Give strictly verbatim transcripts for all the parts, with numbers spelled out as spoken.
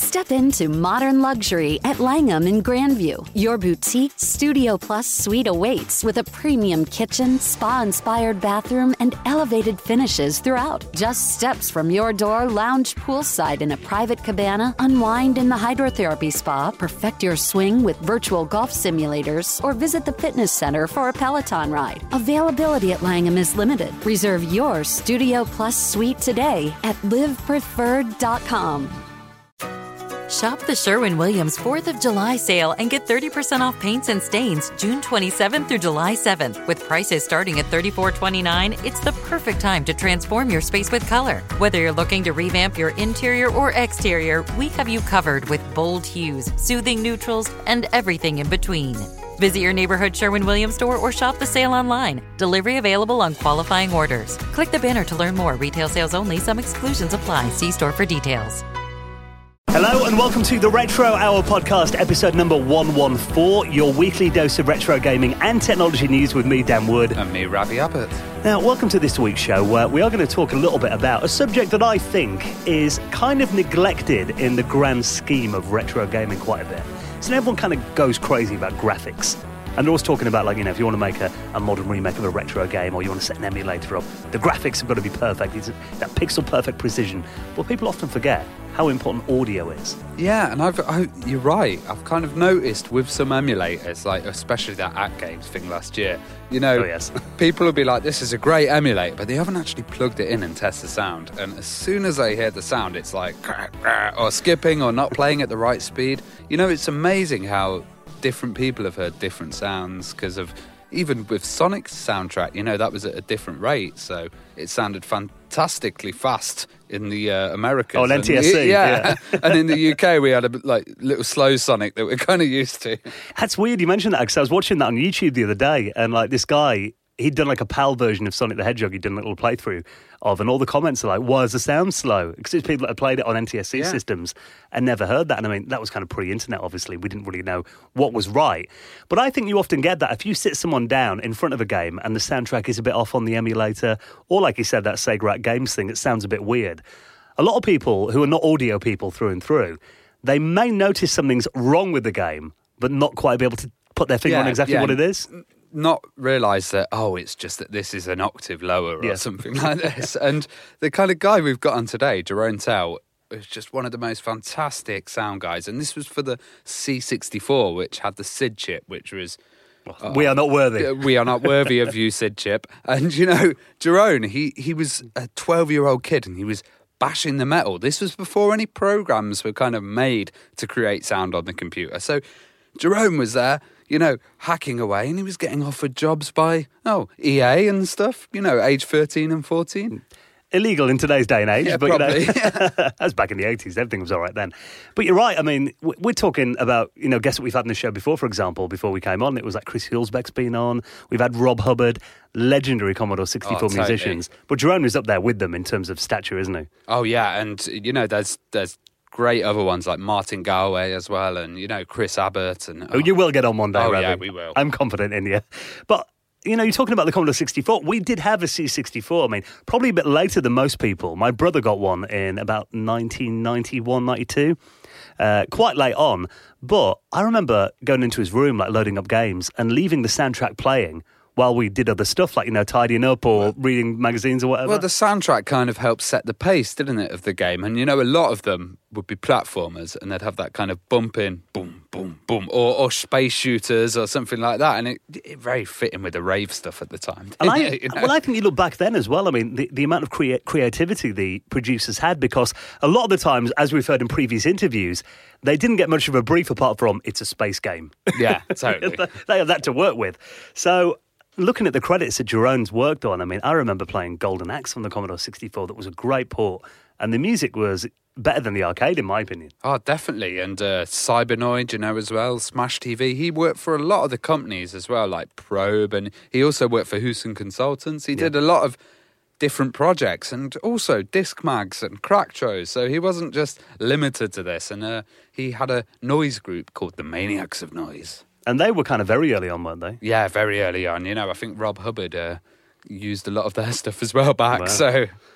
Step into modern luxury at Langham in Grandview. Your boutique Studio Plus suite awaits with a premium kitchen, spa-inspired bathroom, and elevated finishes throughout. Just steps from your door, lounge poolside in a private cabana, unwind in the hydrotherapy spa, perfect your swing with virtual golf simulators, or visit the fitness center for a Peloton ride. Availability at Langham is limited. Reserve your Studio Plus suite today at live preferred dot com. Shop the Sherwin-Williams fourth of July sale and get thirty percent off paints and stains June twenty-seventh through July seventh. With prices starting at thirty-four twenty-nine, it's the perfect time to transform your space with color. Whether you're looking to revamp your interior or exterior, we have you covered with bold hues, soothing neutrals, and everything in between. Visit your neighborhood Sherwin-Williams store or shop the sale online. Delivery available on qualifying orders. Click the banner to learn more. Retail sales only. Some exclusions apply. See store for details. Hello and welcome to the Retro Hour podcast, episode number one fourteen, your weekly dose of retro gaming and technology news with me, Dan Wood. And me, Ravi Abbott. Now, welcome to this week's show, where we are going to talk a little bit about a subject that I think is kind of neglected in the grand scheme of retro gaming quite a bit. So everyone kind of goes crazy about graphics. And they're always talking about, like, you know, if you want to make a, a modern remake of a retro game or you want to set an emulator up, the graphics have got to be perfect. It's that pixel-perfect precision. But people often forget how important audio is. Yeah, and I've, I, you're right. I've kind of noticed with some emulators, like especially that At Games thing last year, you know, oh, yes. people will be like, this is a great emulator, but they haven't actually plugged it in and test the sound. And as soon as they hear the sound, it's like, or skipping or not playing at the right speed. You know, it's amazing how different people have heard different sounds because of, even with Sonic's soundtrack, you know, that was at a different rate, so it sounded fantastically fast in the uh, Americas. Oh, an N T S C. And, yeah. yeah. And in the U K, we had a like little slow Sonic that we're kind of used to. That's weird you mentioned that, because I was watching that on YouTube the other day, and like this guy, he'd done like a PAL version of Sonic the Hedgehog, he'd done a little playthrough of, and all the comments are like, why is the sound slow? Because it's people that had played it on N T S C yeah. systems and never heard that. And I mean, that was kind of pre-internet, obviously. We didn't really know what was right. But I think you often get that. If you sit someone down in front of a game and the soundtrack is a bit off on the emulator, or like you said, that Sega At Games thing, it sounds a bit weird. A lot of people who are not audio people through and through, they may notice something's wrong with the game, but not quite be able to put their finger yeah, on exactly yeah. what it is. Not realise that, oh, it's just that this is an octave lower or yeah. something like this. And the kind of guy we've got on today, Jerome Tell, is just one of the most fantastic sound guys. And this was for the C sixty-four, which had the S I D chip, which was... Oh, we are not worthy. We are not worthy of you, S I D chip. And, you know, Jerome, he, he was a twelve-year-old kid and he was bashing the metal. This was before any programs were kind of made to create sound on the computer. So Jerome was there, you know, hacking away, and he was getting offered jobs by, oh, E A and stuff, you know, age thirteen and fourteen. Illegal in today's day and age, yeah, but probably. you know, that was back in the eighties. Everything was all right then. But you're right. I mean, we're talking about, you know, guess what we've had in the show before, for example, before we came on. It was like Chris Hulsbeck's been on. We've had Rob Hubbard, legendary Commodore sixty-four oh, totally. musicians. But Jerome is up there with them in terms of stature, isn't he? Oh, yeah. And, you know, there's there's great other ones like Martin Galway as well, and, you know, Chris Abbott. And Oh, oh you will get on one day, Oh, Ravi. yeah, we will. I'm confident in you. But... you know, you're talking about the Commodore sixty-four. We did have a C sixty-four. I mean, probably a bit later than most people. My brother got one in about nineteen ninety-one, ninety-two, uh, quite late on. But I remember going into his room, like loading up games and leaving the soundtrack playing while we did other stuff, like, you know, tidying up or well, reading magazines or whatever. Well, the soundtrack kind of helped set the pace, didn't it, of the game? And, you know, a lot of them would be platformers and they'd have that kind of bump in, boom, boom, boom, or, or space shooters or something like that. And it, it very fit in with the rave stuff at the time. And I, you know? Well, I think you look back then as well. I mean, the, the amount of crea- creativity the producers had, because a lot of the times, as we've heard in previous interviews, they didn't get much of a brief apart from, it's a space game. Yeah, totally. They have that to work with. So... looking at the credits that Jerome's worked on, I mean, I remember playing Golden Axe on the Commodore sixty-four. That was a great port. And the music was better than the arcade, in my opinion. Oh, definitely. And uh, Cybernoid, you know, as well, Smash T V. He worked for a lot of the companies as well, like Probe. And he also worked for Hewson Consultants. He yeah. did a lot of different projects and also disc mags and Cracktros. So he wasn't just limited to this. And uh, he had a noise group called the Maniacs of Noise. And they were kind of very early on, weren't they? Yeah, very early on. You know, I think Rob Hubbard uh, used a lot of their stuff as well back. Wow. So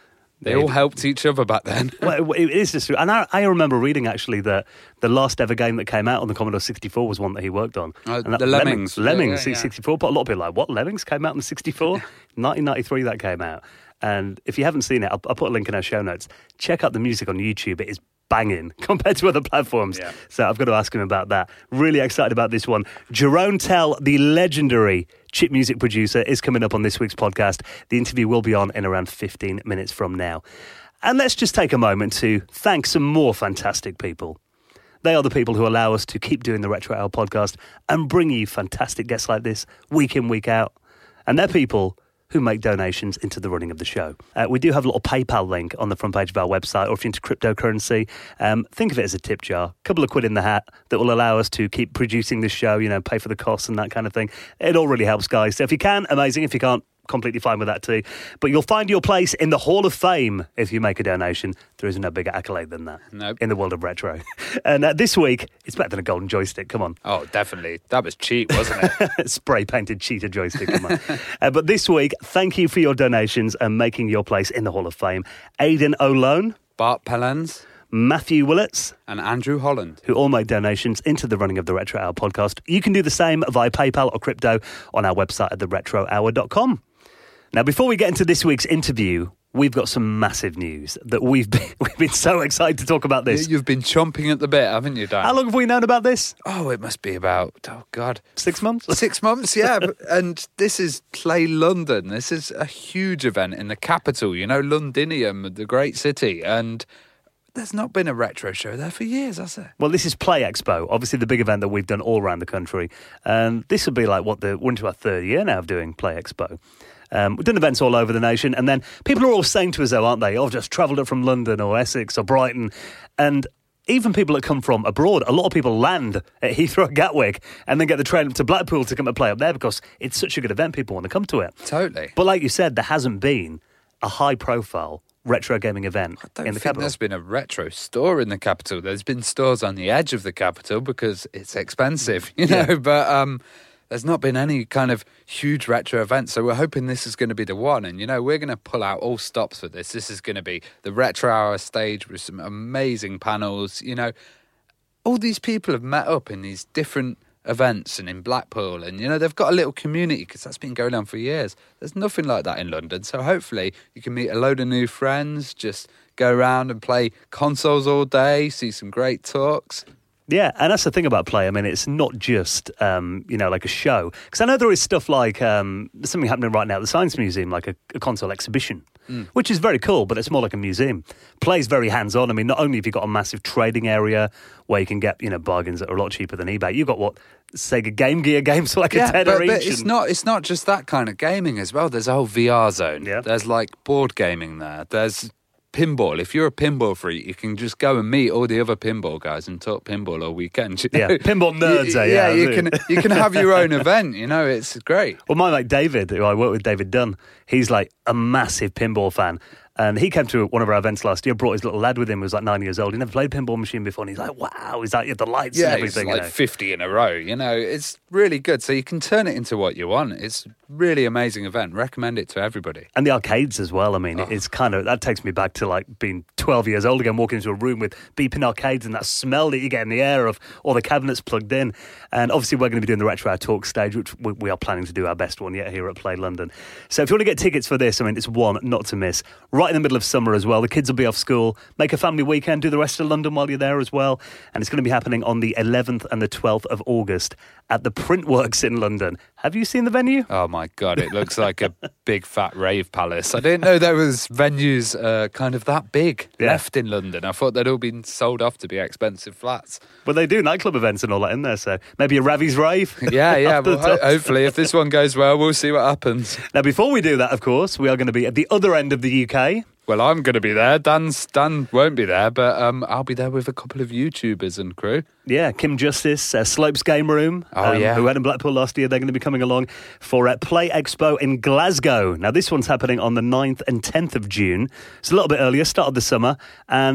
They all helped each other back then. Well, it is just true. And I, I remember reading, actually, that the last ever game that came out on the Commodore sixty-four was one that he worked on. Uh, and that, the Lemmings. Lemmings, yeah, yeah, sixty-four. But a lot of people are like, what, Lemmings came out on the sixty-four? nineteen ninety-three that came out. And if you haven't seen it, I'll, I'll put a link in our show notes. Check out the music on YouTube. It is banging compared to other platforms. Yeah. So I've got to ask him about that. Really excited about this one. Jerome Tell, the legendary chip music producer, is coming up on this week's podcast. The interview will be on in around fifteen minutes from now. And let's just take a moment to thank some more fantastic people. They are the people who allow us to keep doing the Retro Hour podcast and bring you fantastic guests like this week in, week out. And they're people who make donations into the running of the show. Uh, we do have a little PayPal link on the front page of our website, or if you're into cryptocurrency, um, think of it as a tip jar, a couple of quid in the hat that will allow us to keep producing this show, you know, pay for the costs and that kind of thing. It all really helps, guys. So if you can, amazing. If you can't, completely fine with that too. But you'll find your place in the Hall of Fame if you make a donation. There is no bigger accolade than that Nope. in the world of retro. And uh, this week, it's better than a golden joystick. Come on. Oh, definitely. That was cheap, wasn't it? Spray-painted cheetah joystick. Come on. uh, but this week, thank you for your donations and making your place in the Hall of Fame. Aidan O'Lone, Bart Pellens, Matthew Willets, and Andrew Holland, who all made donations into the running of the Retro Hour podcast. You can do the same via PayPal or crypto on our website at the retro hour dot com. Now, before we get into this week's interview, we've got some massive news that we've been, we've been so excited to talk about this. You've been chomping at the bit, haven't you, Dan? How long have we known about this? Oh, it must be about, oh, God. Six months? Six months, yeah. And this is Play London. This is a huge event in the capital, you know, Londinium, the great city. And there's not been a retro show there for years, has there? Well, this is Play Expo, obviously the big event that we've done all around the country. And this will be like, what, the, we're into our third year now of doing Play Expo. Um, we've done events all over the nation, and then people are all saying to us, though, aren't they? Oh, I've just travelled up from London or Essex or Brighton. And even people that come from abroad, a lot of people land at Heathrow or Gatwick and then get the train up to Blackpool to come and play up there because it's such a good event, people want to come to it. Totally. But like you said, there hasn't been a high-profile retro gaming event I don't in the think capital. There's been a retro store in the capital. There's been stores on the edge of the capital because it's expensive, you know, Yeah. but... um there's not been any kind of huge retro event, so we're hoping this is going to be the one. And, you know, we're going to pull out all stops for this. This is going to be the Retro Hour stage with some amazing panels. You know, all these people have met up in these different events and in Blackpool. And, you know, they've got a little community because that's been going on for years. There's nothing like that in London. So hopefully you can meet a load of new friends, just go around and play consoles all day, see some great talks. Yeah, and that's the thing about Play. I mean, it's not just, um, you know, like a show. Because I know there is stuff like, um, there's something happening right now at the Science Museum, like a, a console exhibition, mm. which is very cool, but it's more like a museum. Play's very hands-on. I mean, not only have you got a massive trading area where you can get, you know, bargains that are a lot cheaper than eBay, you've got what, Sega Game Gear games for like yeah, a tenner but, each. but it's and... not, it's not just that kind of gaming as well. There's a whole V R zone. Yeah. There's like board gaming there. There's... pinball. If you're a pinball freak, you can just go and meet all the other pinball guys and talk pinball all weekend. You know? Yeah, pinball nerds, you, eh? Yeah, Yeah, you can you can have your own event. You know, it's great. Well, my mate David, who I work with, David Dunn, he's like a massive pinball fan. And he came to one of our events last year, brought his little lad with him, who was like nine years old. He never played a pinball machine before, and he's like, wow, he's like, yeah, the lights Yeah, and everything. it's like you know? fifty in a row. You know, it's really good. So you can turn it into what you want. It's really amazing event. Recommend it to everybody. And the arcades as well. I mean, Oh. it's kind of, that takes me back to like being twelve years old again, walking into a room with beeping arcades and that smell that you get in the air of all the cabinets plugged in. And obviously we're going to be doing the Retro Hour Talk stage, which we, we are planning to do our best one yet here at Play London. So if you want to get tickets for this, I mean, it's one not to miss. Right in the middle of summer as well. The kids will be off school. Make a family weekend. Do the rest of London while you're there as well. And it's going to be happening on the eleventh and the twelfth of August at the Printworks in London. Have you seen the venue? Oh my God, it looks like a big fat rave palace. I didn't know there was venues uh, kind of that big Yeah. left in London. I thought they'd all been sold off to be expensive flats. Well, they do nightclub events and all that in there. So maybe a Ravi's rave. Yeah, yeah. Off the Well, ho- top. hopefully, if this one goes well, we'll see what happens. Now, before we do that, of course, we are going to be at the other end of the U K. Well, I'm going to be there. Dan's, Dan won't be there, but um, I'll be there with a couple of YouTubers and crew. Yeah, Kim Justice, uh, Slopes Game Room, Oh, um, yeah. who had in Blackpool last year. They're going to be coming along for uh, Play Expo in Glasgow. Now, this one's happening on the ninth and tenth of June. It's a little bit earlier, start of the summer, and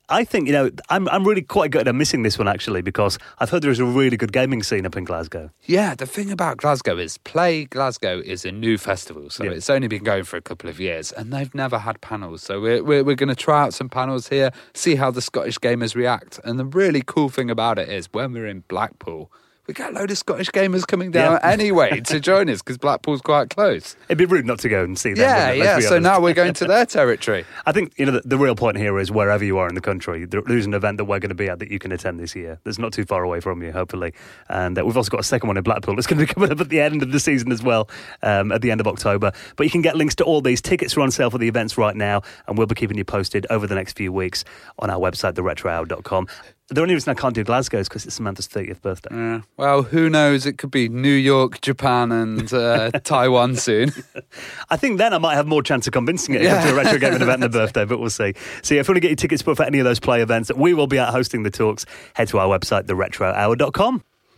I think, you know, I'm I'm really quite good at missing this one, actually, because I've heard there is a really good gaming scene up in Glasgow. Yeah, the thing about Glasgow is Play Glasgow is a new festival, so Yeah. it's only been going for a couple of years, and they've never had panels. So we're, we're, we're going to try out some panels here, see how the Scottish gamers react. And the really cool thing about it is when we're in Blackpool, we get a load of Scottish gamers coming down Yeah. anyway to join us because Blackpool's quite close. It'd be rude not to go and see them. Yeah, wouldn't it? Let's yeah. be So honest. now we're going to their territory. I think, you know, the, the real point here is wherever you are in the country, there, there's an event that we're going to be at that you can attend this year. That's not too far away from you, hopefully. And uh, we've also got a second one in Blackpool. It's going to be coming up at the end of the season as well, um, at the end of October. But you can get links to all these. Tickets are on sale for the events right now, and we'll be keeping you posted over the next few weeks on our website, the retro hour dot com. The only reason I can't do Glasgow is because it's Samantha's thirtieth birthday. Yeah. Well, who knows? It could be New York, Japan, and uh, Taiwan soon. I think then I might have more chance of convincing it to Yeah. come to a retro gaming event on the birthday, but we'll see. So yeah, if you want to get your tickets booked for any of those Play events, we will be out hosting the talks. Head to our website, the retro hour dot com.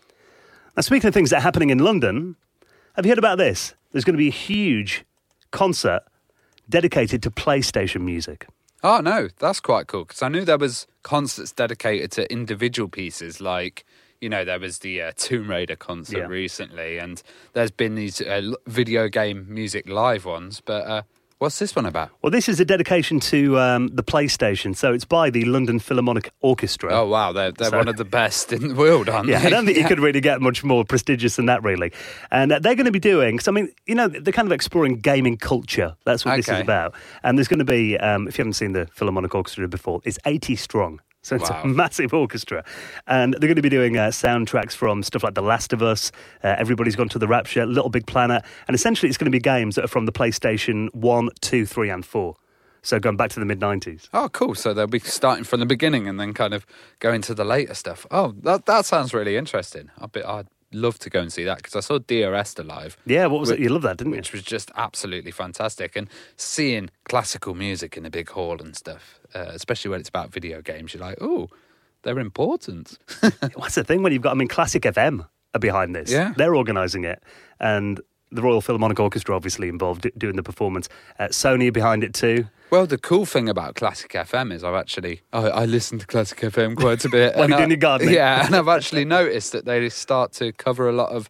Now, speaking of things that are happening in London, have you heard about this? There's going to be a huge concert dedicated to PlayStation music. Oh, no, that's quite cool, because I knew there was concerts dedicated to individual pieces, like, you know, there was the uh, Tomb Raider concert Yeah. recently, and there's been these uh, l- video game music live ones, but uh, what's this one about? Well, this is a dedication to um, the PlayStation, so it's by the London Philharmonic Orchestra. Oh, wow, they're, they're So- one of the best in the world, aren't Yeah, they? I don't think you could really get much more prestigious than that, really. And uh, they're going to be doing, so I mean, you know, they're kind of exploring gaming culture. That's what this is Okay. about. And there's going to be, um, if you haven't seen the Philharmonic Orchestra before, it's eighty strong. So it's Wow. a massive orchestra. And they're going to be doing uh, soundtracks from stuff like The Last of Us, uh, Everybody's Gone to the Rapture, Little Big Planet. And essentially it's going to be games that are from the PlayStation one, two, three and four. So going back to the mid nineties. Oh, cool. So they'll be starting from the beginning and then kind of going to the later stuff. Oh, that that sounds really interesting. I'd, be, I'd love to go and see that because I saw Dear Esther live. Yeah, what was Which- it? You love that, didn't you? Which was just absolutely fantastic. And seeing classical music in a big hall and stuff, uh, especially when it's about video games, you're like, oh, they're important. What's the thing when you've got, I mean, Classic F M are behind this. Yeah. They're organising it. And the Royal Philharmonic Orchestra obviously involved do- doing the performance. Uh, Sony are behind it too. Well, the cool thing about Classic F M is I've actually, I, I listen to Classic F M quite a bit. While and you're I- doing your gardening. Yeah, and I've actually noticed that they start to cover a lot of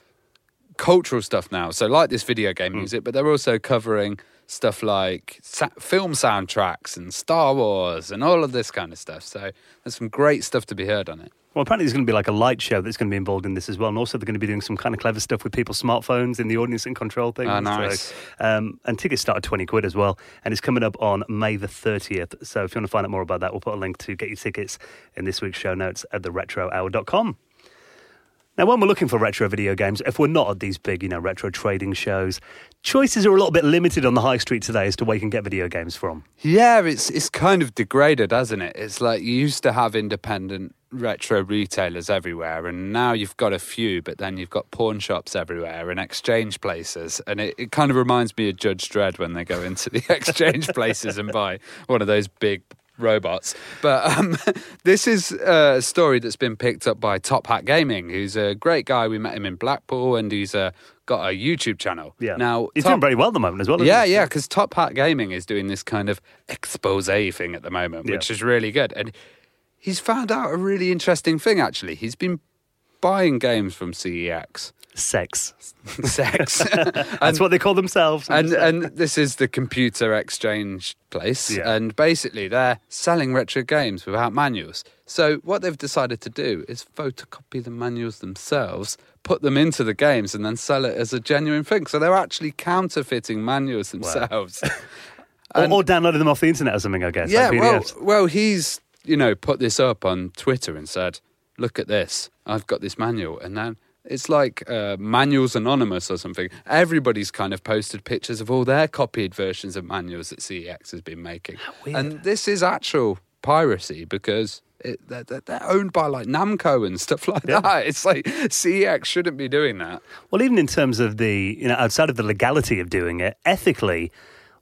cultural stuff now. So like this video game Hmm. music, but they're also covering stuff like sa- film soundtracks and Star Wars and all of this kind of stuff. So there's some great stuff to be heard on it. Well, apparently there's going to be like a light show that's going to be involved in this as well. And also they're going to be doing some kind of clever stuff with people's smartphones in the audience and control things. Oh, nice. So, um, and tickets start at twenty quid as well. And it's coming up on May the thirtieth. So if you want to find out more about that, we'll put a link to get your tickets in this week's show notes at the retro hour dot com. Now, when we're looking for retro video games, if we're not at these big, you know, retro trading shows, choices are a little bit limited on the high street today as to where you can get video games from. Yeah, it's it's kind of degraded, hasn't it? It's like you used to have independent retro retailers everywhere, and now you've got a few, but then you've got pawn shops everywhere and exchange places. And it, it kind of reminds me of Judge Dredd when they go into the exchange places and buy one of those big robots. But um, this is a story that's been picked up by Top Hat Gaming, who's a great guy. We met him in Blackpool, and he's uh, got a YouTube channel. Yeah. Now, He's Top- doing very well at the moment as well, isn't yeah, he? yeah, because Top Hat Gaming is doing this kind of expose thing at the moment, which Yeah. is really good. And he's found out a really interesting thing, actually. He's been buying games from C E X. Sex. Sex. That's what they call themselves. And and this is the computer exchange place. Yeah. And basically they're selling retro games without manuals. So what they've decided to do is photocopy the manuals themselves, put them into the games, and then sell it as a genuine thing. So they're actually counterfeiting manuals themselves. or, or downloading them off the internet or something, I guess. Yeah, like well, P D Fs. well, he's, you know, put this up on Twitter and said, look at this, I've got this manual. And then it's like uh, Manuals Anonymous or something. Everybody's kind of posted pictures of all their copied versions of manuals that C E X has been making. weird. And this is actual piracy because it, they're, they're owned by like Namco and stuff like Yeah. that. It's like C E X shouldn't be doing that. Well, even in terms of the, you know, outside of the legality of doing it, ethically,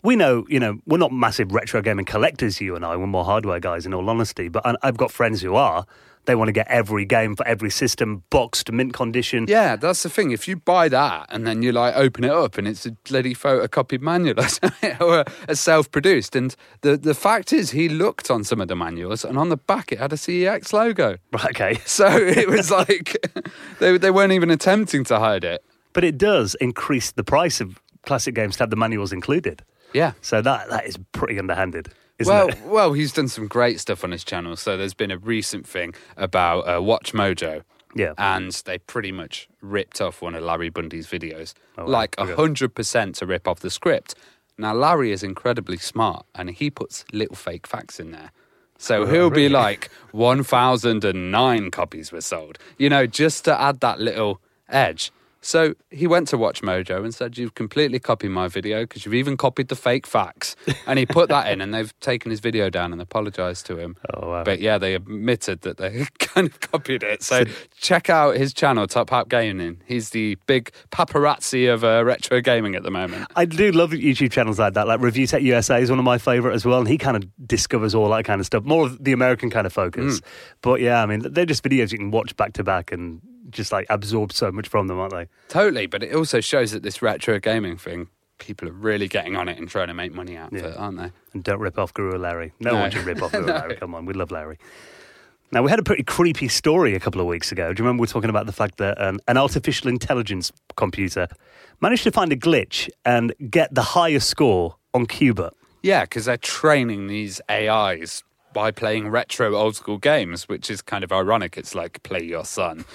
we know, you know, we're not massive retro gaming collectors, you and I. We're more hardware guys, in all honesty. But I- I've got friends who are. They want to get every game for every system boxed, mint condition. Yeah, that's the thing. If you buy that and then you like open it up and it's a bloody photocopied manual or something, or a self-produced, and the, the fact is he looked on some of the manuals and on the back it had a C E X logo. Right, okay. So it was like they they weren't even attempting to hide it. But it does increase the price of classic games to have the manuals included. Yeah. So that that is pretty underhanded. Isn't Well, it? well, he's done some great stuff on his channel. So there's been a recent thing about uh, Watch Mojo. Yeah. And they pretty much ripped off one of Larry Bundy's videos. Oh, wow. Like Okay. one hundred percent to rip off the script. Now, Larry is incredibly smart and he puts little fake facts in there. So Oh, he'll really? be like, one thousand nine copies were sold. You know, just to add that little edge. So he went to Watch Mojo and said, you've completely copied my video because you've even copied the fake facts. And he put that in and they've taken his video down and apologised to him. Oh, wow. But yeah, they admitted that they kind of copied it. So check out his channel, Top Hat Gaming. He's the big paparazzi of uh, retro gaming at the moment. I do love YouTube channels like that. Like Review Tech U S A is one of my favourite as well. And he kind of discovers all that kind of stuff. More of the American kind of focus. Mm. But yeah, I mean, they're just videos you can watch back to back and just like absorb so much from them, aren't they? Totally, but it also shows that this retro gaming thing, people are really getting on it and trying to make money out of Yeah. it, aren't they? And don't rip off Guru Larry. No, No. one should rip off Guru No. Larry. Come on, we love Larry. Now, we had a pretty creepy story a couple of weeks ago. Do you remember we were talking about the fact that um, an artificial intelligence computer managed to find a glitch and get the highest score on Cuba? Yeah, because they're training these A Is by playing retro old school games, which is kind of ironic. It's like, play your son.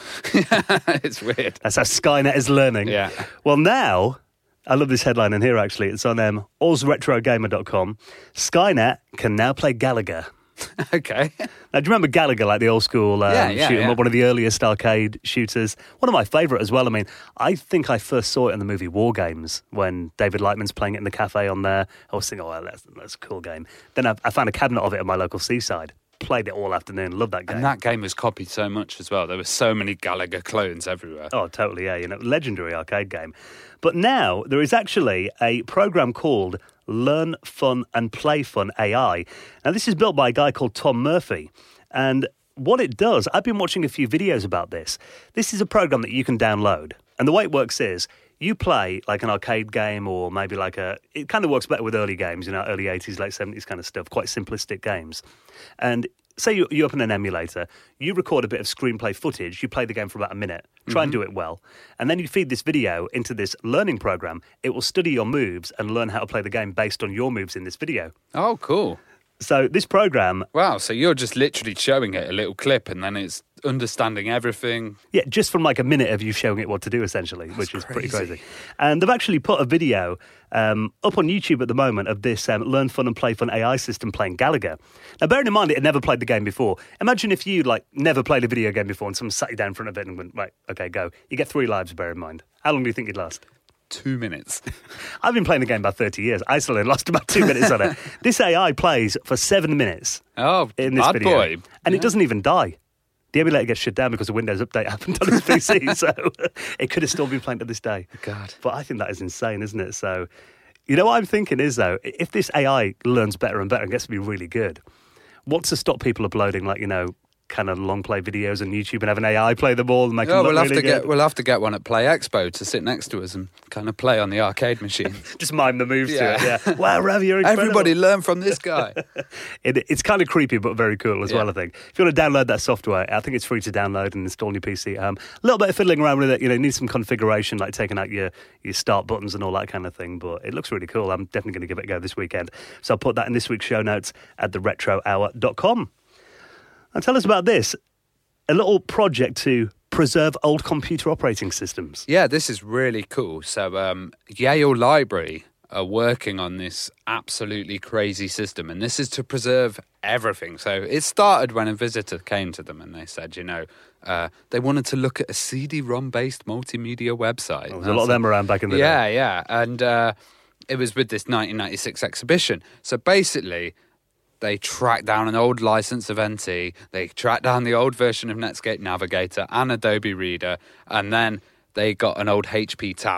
It's weird. That's how Skynet is learning. Yeah. Well, now, I love this headline in here, actually. It's on um, oz retro gamer dot com. Skynet can now play Galaga. Okay. Now, do you remember Galaga, like the old school um, Yeah, yeah, shoot 'em yeah. up, one of the earliest arcade shooters? One of my favourite as well. I mean, I think I first saw it in the movie War Games when David Lightman's playing it in the cafe on there. I was thinking, oh, well, that's, that's a cool game. Then I, I found a cabinet of it at my local seaside. Played it all afternoon. Loved that game. And that game was copied so much as well. There were so many Galaga clones everywhere. Oh, totally, yeah. You know, legendary arcade game. But now there is actually a program called Learn Fun and Play Fun A I. Now, this is built by a guy called Tom Murphy. And what it does, I've been watching a few videos about this. This is a program that you can download. And the way it works is you play like an arcade game or maybe like a... It kind of works better with early games, you know, early eighties, late seventies kind of stuff, quite simplistic games. And say you, you open an emulator, you record a bit of screenplay footage, you play the game for about a minute, try and do it well, and then you feed this video into this learning program. It will study your moves and learn how to play the game based on your moves in this video. Oh, cool. So this program... Wow, so you're just literally showing it a little clip and then it's understanding everything. Yeah, just from like a minute of you showing it what to do, essentially, which is pretty crazy. crazy. And they've actually put a video um, up on YouTube at the moment of this um, Learn Fun and Play Fun A I system playing Galaga. Now, bearing in mind it had never played the game before, imagine if you like never played a video game before and someone sat you down in front of it and went, right, okay, go. You get three lives, bear in mind. How long do you think you'd last? Two minutes. I've been playing the game about thirty years. I still only lost about two minutes on it. This A I plays for seven minutes Oh, in this bad video. boy. And Yeah. it doesn't even die. The emulator gets shut down because a Windows update happened on his P C, so it could have still been playing to this day. God. But I think that is insane, isn't it? So, you know what I'm thinking is, though, if this A I learns better and better and gets to be really good, what's to stop people uploading, like, you know, kind of long play videos on YouTube and have an A I play them all and make Oh, them look we'll have really to good? get we'll have to get one at Play Expo to sit next to us and kind of play on the arcade machine. Just mime the moves Yeah. to it, yeah. Wow, Ravi, you're incredible. Everybody learn from this guy. It, it's kind of creepy, but very cool as Yeah. well, I think. If you want to download that software, I think it's free to download and install on your P C at home. A little bit of fiddling around with it, you know, need some configuration, like taking out your, your start buttons and all that kind of thing, but it looks really cool. I'm definitely going to give it a go this weekend. So I'll put that in this week's show notes at the retro hour dot com. And tell us about this, a little project to preserve old computer operating systems. Yeah, this is really cool. So um, Yale Library are working on this absolutely crazy system, and this is to preserve everything. So it started when a visitor came to them and they said, you know, uh, they wanted to look at a C D ROM based multimedia website. There was a lot of them around back in the yeah, day. Yeah, And uh, it was with this nineteen ninety-six exhibition. So basically, they tracked down an old license of N T, they tracked down the old version of Netscape Navigator and Adobe Reader, and then they got an old H P Tower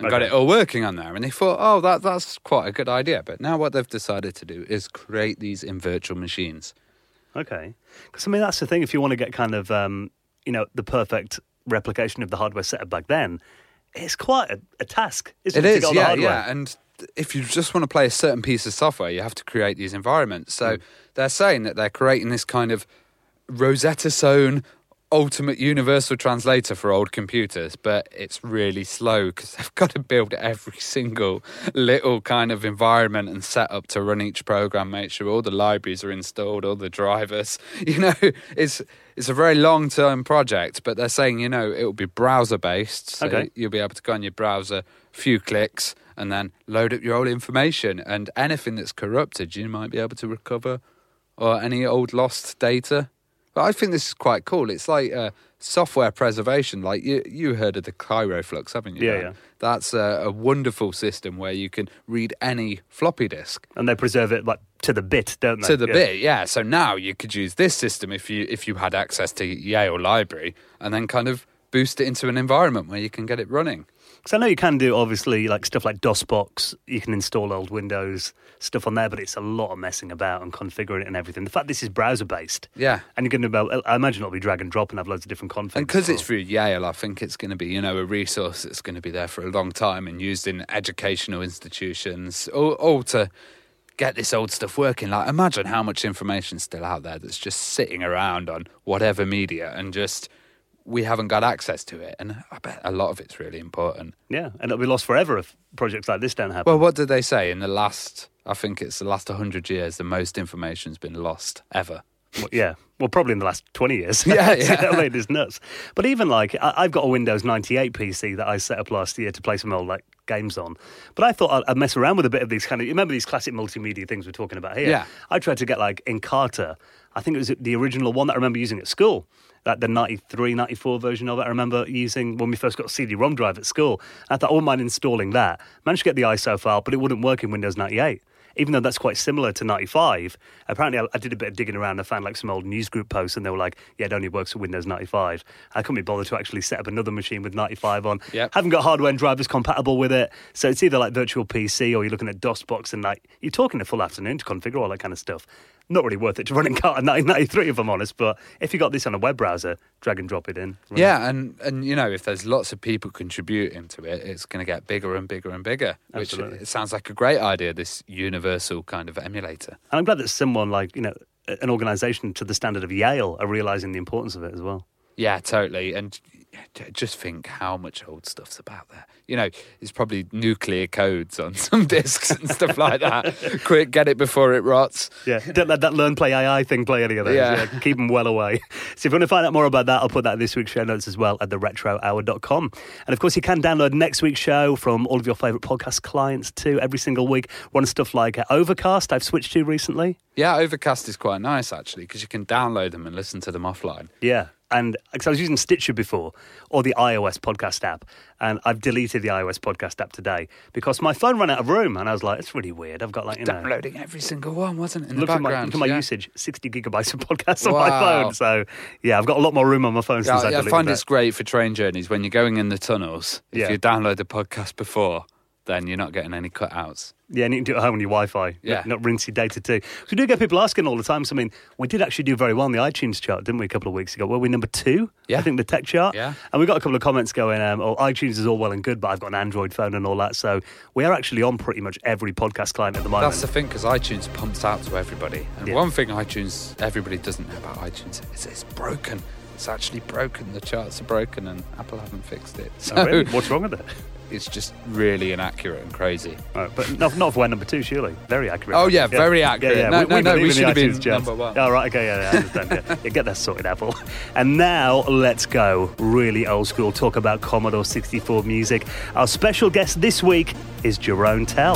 and got Okay. it all working on there. And they thought, oh, that that's quite a good idea. But now what they've decided to do is create these in virtual machines. Okay. Because, I mean, that's the thing. If you want to get kind of, um, you know, the perfect replication of the hardware setup back then, it's quite a, a task, isn't It it? to is, get all the yeah, hardware? yeah. And if you just want to play a certain piece of software, you have to create these environments. So Mm. they're saying that they're creating this kind of Rosetta Stone ultimate universal translator for old computers, but it's really slow because they've got to build every single little kind of environment and setup to run each program, make sure all the libraries are installed, all the drivers. You know, it's it's a very long-term project, but they're saying, you know, it'll be browser-based, so Okay. you'll be able to go on your browser, few clicks, and then load up your old information, and anything that's corrupted, you might be able to recover, or any old lost data. But I think this is quite cool. It's like uh, software preservation. Like you, you heard of the Kyroflux, haven't you? Yeah, Dan? yeah. That's a, a wonderful system where you can read any floppy disk And they preserve it like to the bit, don't they? to the Yeah. bit. Yeah. So now you could use this system if you if you had access to Yale Library, and then kind of boost it into an environment where you can get it running. Because I know you can do, obviously, like stuff like DOSBox. You can install old Windows stuff on there, but it's a lot of messing about and configuring it and everything. The fact this is browser-based. Yeah. And you're going to be able, I imagine it'll be drag and drop and have loads of different configs. And because as it's well. through Yale, I think it's going to be, you know, a resource that's going to be there for a long time and used in educational institutions, all, all to get this old stuff working. Like, imagine how much information's still out there that's just sitting around on whatever media and just we haven't got access to it. And I bet a lot of it's really important. Yeah, and it'll be lost forever if projects like this don't happen. Well, what did they say? In the last, I think it's the last one hundred years, the most information's been lost ever. Well, yeah, well, probably in the last twenty years. Yeah, You yeah. know what I mean? It's nuts. But even like, I, I've got a Windows ninety-eight P C that I set up last year to play some old like games on. But I thought I'd, I'd mess around with a bit of these kind of, you remember these classic multimedia things we're talking about here? Yeah. I tried to get like Encarta. I think it was the original one that I remember using at school. Like the ninety-three, ninety-four version of it, I remember using when we first got a C D ROM drive at school. I thought, I wouldn't mind installing that. Managed to get the I S O file, but it wouldn't work in Windows ninety-eight. Even though that's quite similar to ninety-five, apparently I, I did a bit of digging around and I found like some old newsgroup posts and they were like, yeah, it only works with Windows ninety-five. I couldn't be bothered to actually set up another machine with ninety-five on. Yep. Haven't got hardware and drivers compatible with it. So it's either like virtual P C or you're looking at DOSBox and like, you're talking a full afternoon to configure all that kind of stuff. Not really worth it to run in Encarta nineteen ninety-three, if I'm honest, but if you got this on a web browser, drag and drop it in. Yeah, and, and you know, if there's lots of people contributing to it, it's going to get bigger and bigger and bigger, which Absolutely. it sounds like a great idea, this universal kind of emulator. And I'm glad that someone like, you know, an organisation to the standard of Yale are realising the importance of it as well. Yeah, totally. And just think how much old stuff's about there. You know, it's probably nuclear codes on some discs and stuff like that. Quick, get it before it rots. Yeah, don't let that Learn Play A I thing play any of those. Yeah. Yeah. Keep them well away. So if you want to find out more about that, I'll put that in this week's show notes as well at the retro hour dot com. And of course, you can download next week's show from all of your favourite podcast clients too, every single week. One stuff like uh, Overcast, I've switched to recently. Yeah, Overcast is quite nice, actually, because you can download them and listen to them offline. Yeah. And because I was using Stitcher before, or the iOS podcast app, and I've deleted the iOS podcast app today because my phone ran out of room, and I was like, it's really weird. I've got like, you know... Downloading every single one, wasn't it, in Look the at my, background? look at my yeah. usage, sixty gigabytes of podcasts on my Wow. phone. So, yeah, I've got a lot more room on my phone Yeah, since I I deleted find that. it's great for train journeys when you're going in the tunnels. If Yeah. you download the podcast before, then you're not getting any cutouts. Yeah, and you can do it at home on your Wi-Fi. Yeah. Not, not rinse your data too. So we do get people asking all the time. So, I mean, we did actually do very well on the iTunes chart, didn't we, a couple of weeks ago? Were we number two? Yeah. I think the tech chart. Yeah. And we got a couple of comments going, um, oh, iTunes is all well and good, but I've got an Android phone and all that. So we are actually on pretty much every podcast client at the moment. That's the thing, because iTunes pumps out to everybody. And Yeah. one thing iTunes, everybody doesn't know about iTunes is it's broken. It's actually broken. The charts are broken and Apple haven't fixed it. So Oh, really? What's wrong with it? it's just really inaccurate and crazy. Oh, but not, not if we're number two, surely. Very accurate. Oh, yeah, very accurate. No, no, no, believe we in should the have been iTunes charts. number one. Oh, right, okay, yeah, yeah, I understand. yeah. yeah, get that sorted, Apple. And now, let's go really old school, talk about Commodore sixty-four music. Our special guest this week is Jerome Tell.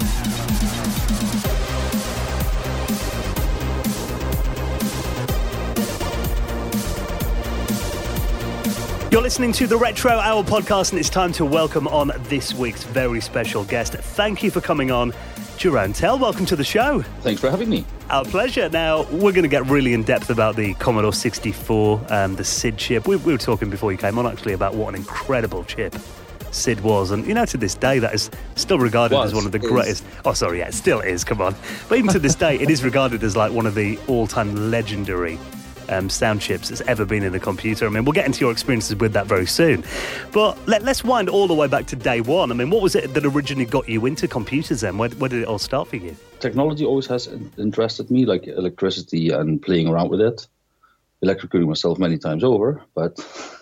You're listening to the Retro Hour podcast, and it's time to welcome on this week's very special guest. Thank you for coming on, Jerome Tell. Welcome to the show. Thanks for having me. Our pleasure. Now, we're going to get really in depth about the Commodore sixty-four, um, the S I D chip. We, we were talking before you came on, actually, about what an incredible chip Sid was. And, you know, to this day, that is still regarded was, as one of the is. greatest... Oh, sorry, yeah, it still is, come on. But even to this day, it is regarded as like one of the all-time legendary um, sound chips that's ever been in a computer. I mean, we'll get into your experiences with that very soon. But let, let's wind all the way back to day one. I mean, what was it that originally got you into computers then? Where, where did it all start for you? Technology always has interested me, like electricity and playing around with it. Electrocuting myself many times over, but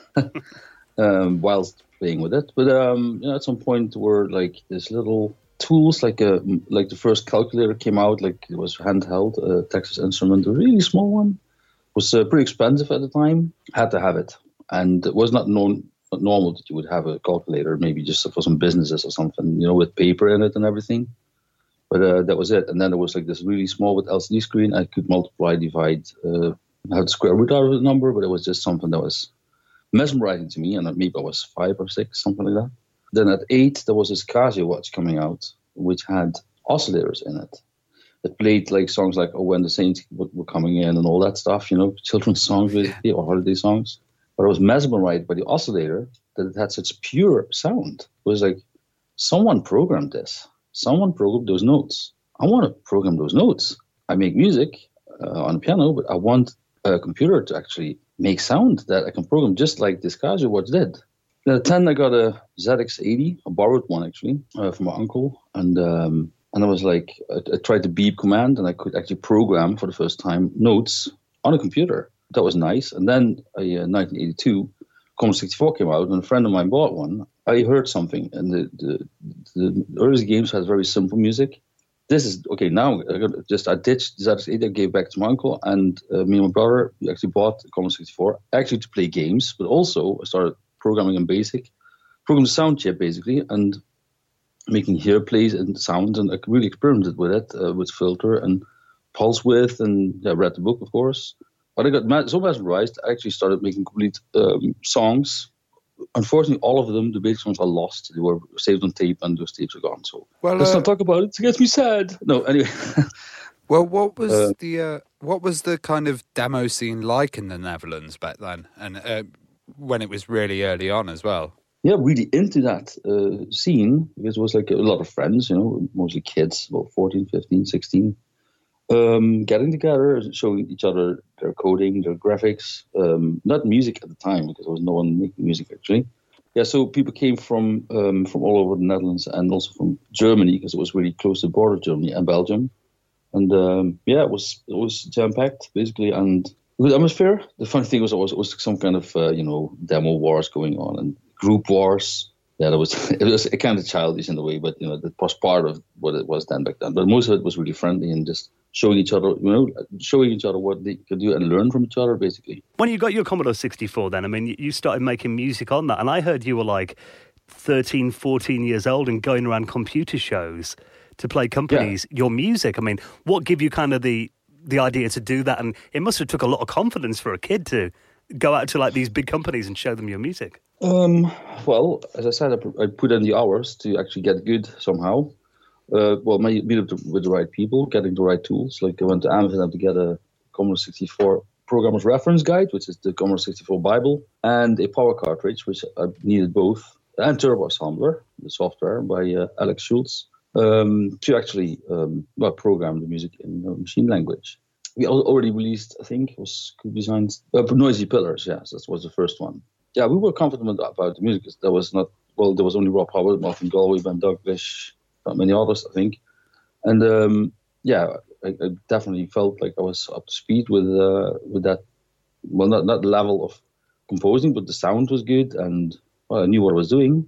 um, whilst playing with it. But um, you know, at some point, were like these little tools, like a like the first calculator came out, like it was handheld, a Texas Instrument, a really small one. Was uh, pretty expensive at the time. Had to have it, and it was not known not normal that you would have a calculator. Maybe just for some businesses or something, you know, with paper in it and everything. But uh, that was it. And then there was like this really small with L C D screen. I could multiply, divide, uh, have the square root out of the number, but it was just something that was mesmerizing to me. And maybe I was five or six, something like that. Then at eight, there was this Casio watch coming out, which had oscillators in it. It played like songs like "Oh, When the Saints Were Coming In" and all that stuff, you know, children's songs basically, or holiday songs. But I was mesmerized by the oscillator that it had such pure sound. It was like, someone programmed this. Someone programmed those notes. I want to program those notes. I make music uh, on a piano, but I want a computer to actually make sound that I can program just like this Casio watch did. Then at ten, I got a Z X eighty, a borrowed one actually, uh, from my uncle. And um, and I was like, I, I tried the beep command, and I could actually program for the first time notes on a computer. That was nice. And then uh, in nineteen eighty-two, Commodore sixty-four came out, and a friend of mine bought one. I heard something, and the, the, the early games had very simple music. This is, okay, now I got just I ditched Z X eighty, I gave back to my uncle, and uh, me and my brother, we actually bought the Commodore sixty-four, actually to play games, but also I started programming in BASIC, programmed the sound chip basically, and making hear plays and sounds, and I really experimented with it, uh, with filter and pulse width, and yeah, read the book, of course. But I got mad, so mesmerized, I actually started making complete um, songs. Unfortunately, all of them, the basic songs, are lost. They were saved on tape, and those tapes are gone. So well, let's uh, not talk about it. It gets me sad. No, anyway. Well, what was uh, the uh, what was the kind of demo scene like in the Netherlands back then, and uh, when it was really early on as well? Yeah, really into that uh, scene, because it was like a lot of friends, you know, mostly kids, about fourteen, fifteen, sixteen, um, getting together, showing each other their coding, their graphics, um, not music at the time, because there was no one making music actually. Yeah, so people came from um, from all over the Netherlands, and also from Germany, because it was really close to the border of Germany and Belgium. And um, yeah, it was it was jam-packed, basically, and good atmosphere. The funny thing was, it was, it was some kind of, uh, you know, demo wars going on, and group wars. Yeah, that was it was kind of childish in a way, but you know, that was part of what it was then back then. But most of it was really friendly and just showing each other, you know, showing each other what they could do and learn from each other, basically. When you got your Commodore sixty-four, then I mean, you started making music on that, and I heard you were like thirteen, fourteen years old and going around computer shows to play companies yeah. your music. I mean, what gave you kind of the the idea to do that? And it must have took a lot of confidence for a kid to go out to like these big companies and show them your music. Um, well, as I said, I put in the hours to actually get good somehow. Uh, well, meet up with the right people, getting the right tools. Like I went to Amsterdam to get a Commodore sixty-four Programmer's Reference Guide, which is the Commodore sixty-four Bible, and a power cartridge, which I needed both, and Turbo Assembler, the software by uh, Alex Schultz, um, to actually um, well, program the music in uh, machine language. We already released, I think, it was Cube Design's uh, Noisy Pillars. Yes, that was the first one. Yeah, we were confident about the music. There was not, well, there was only Rob Howard, Martin Galway, Ben Douglas, not many others, I think. And um, yeah, I, I definitely felt like I was up to speed with uh, with that. Well, not not the level of composing, but the sound was good, and well, I knew what I was doing.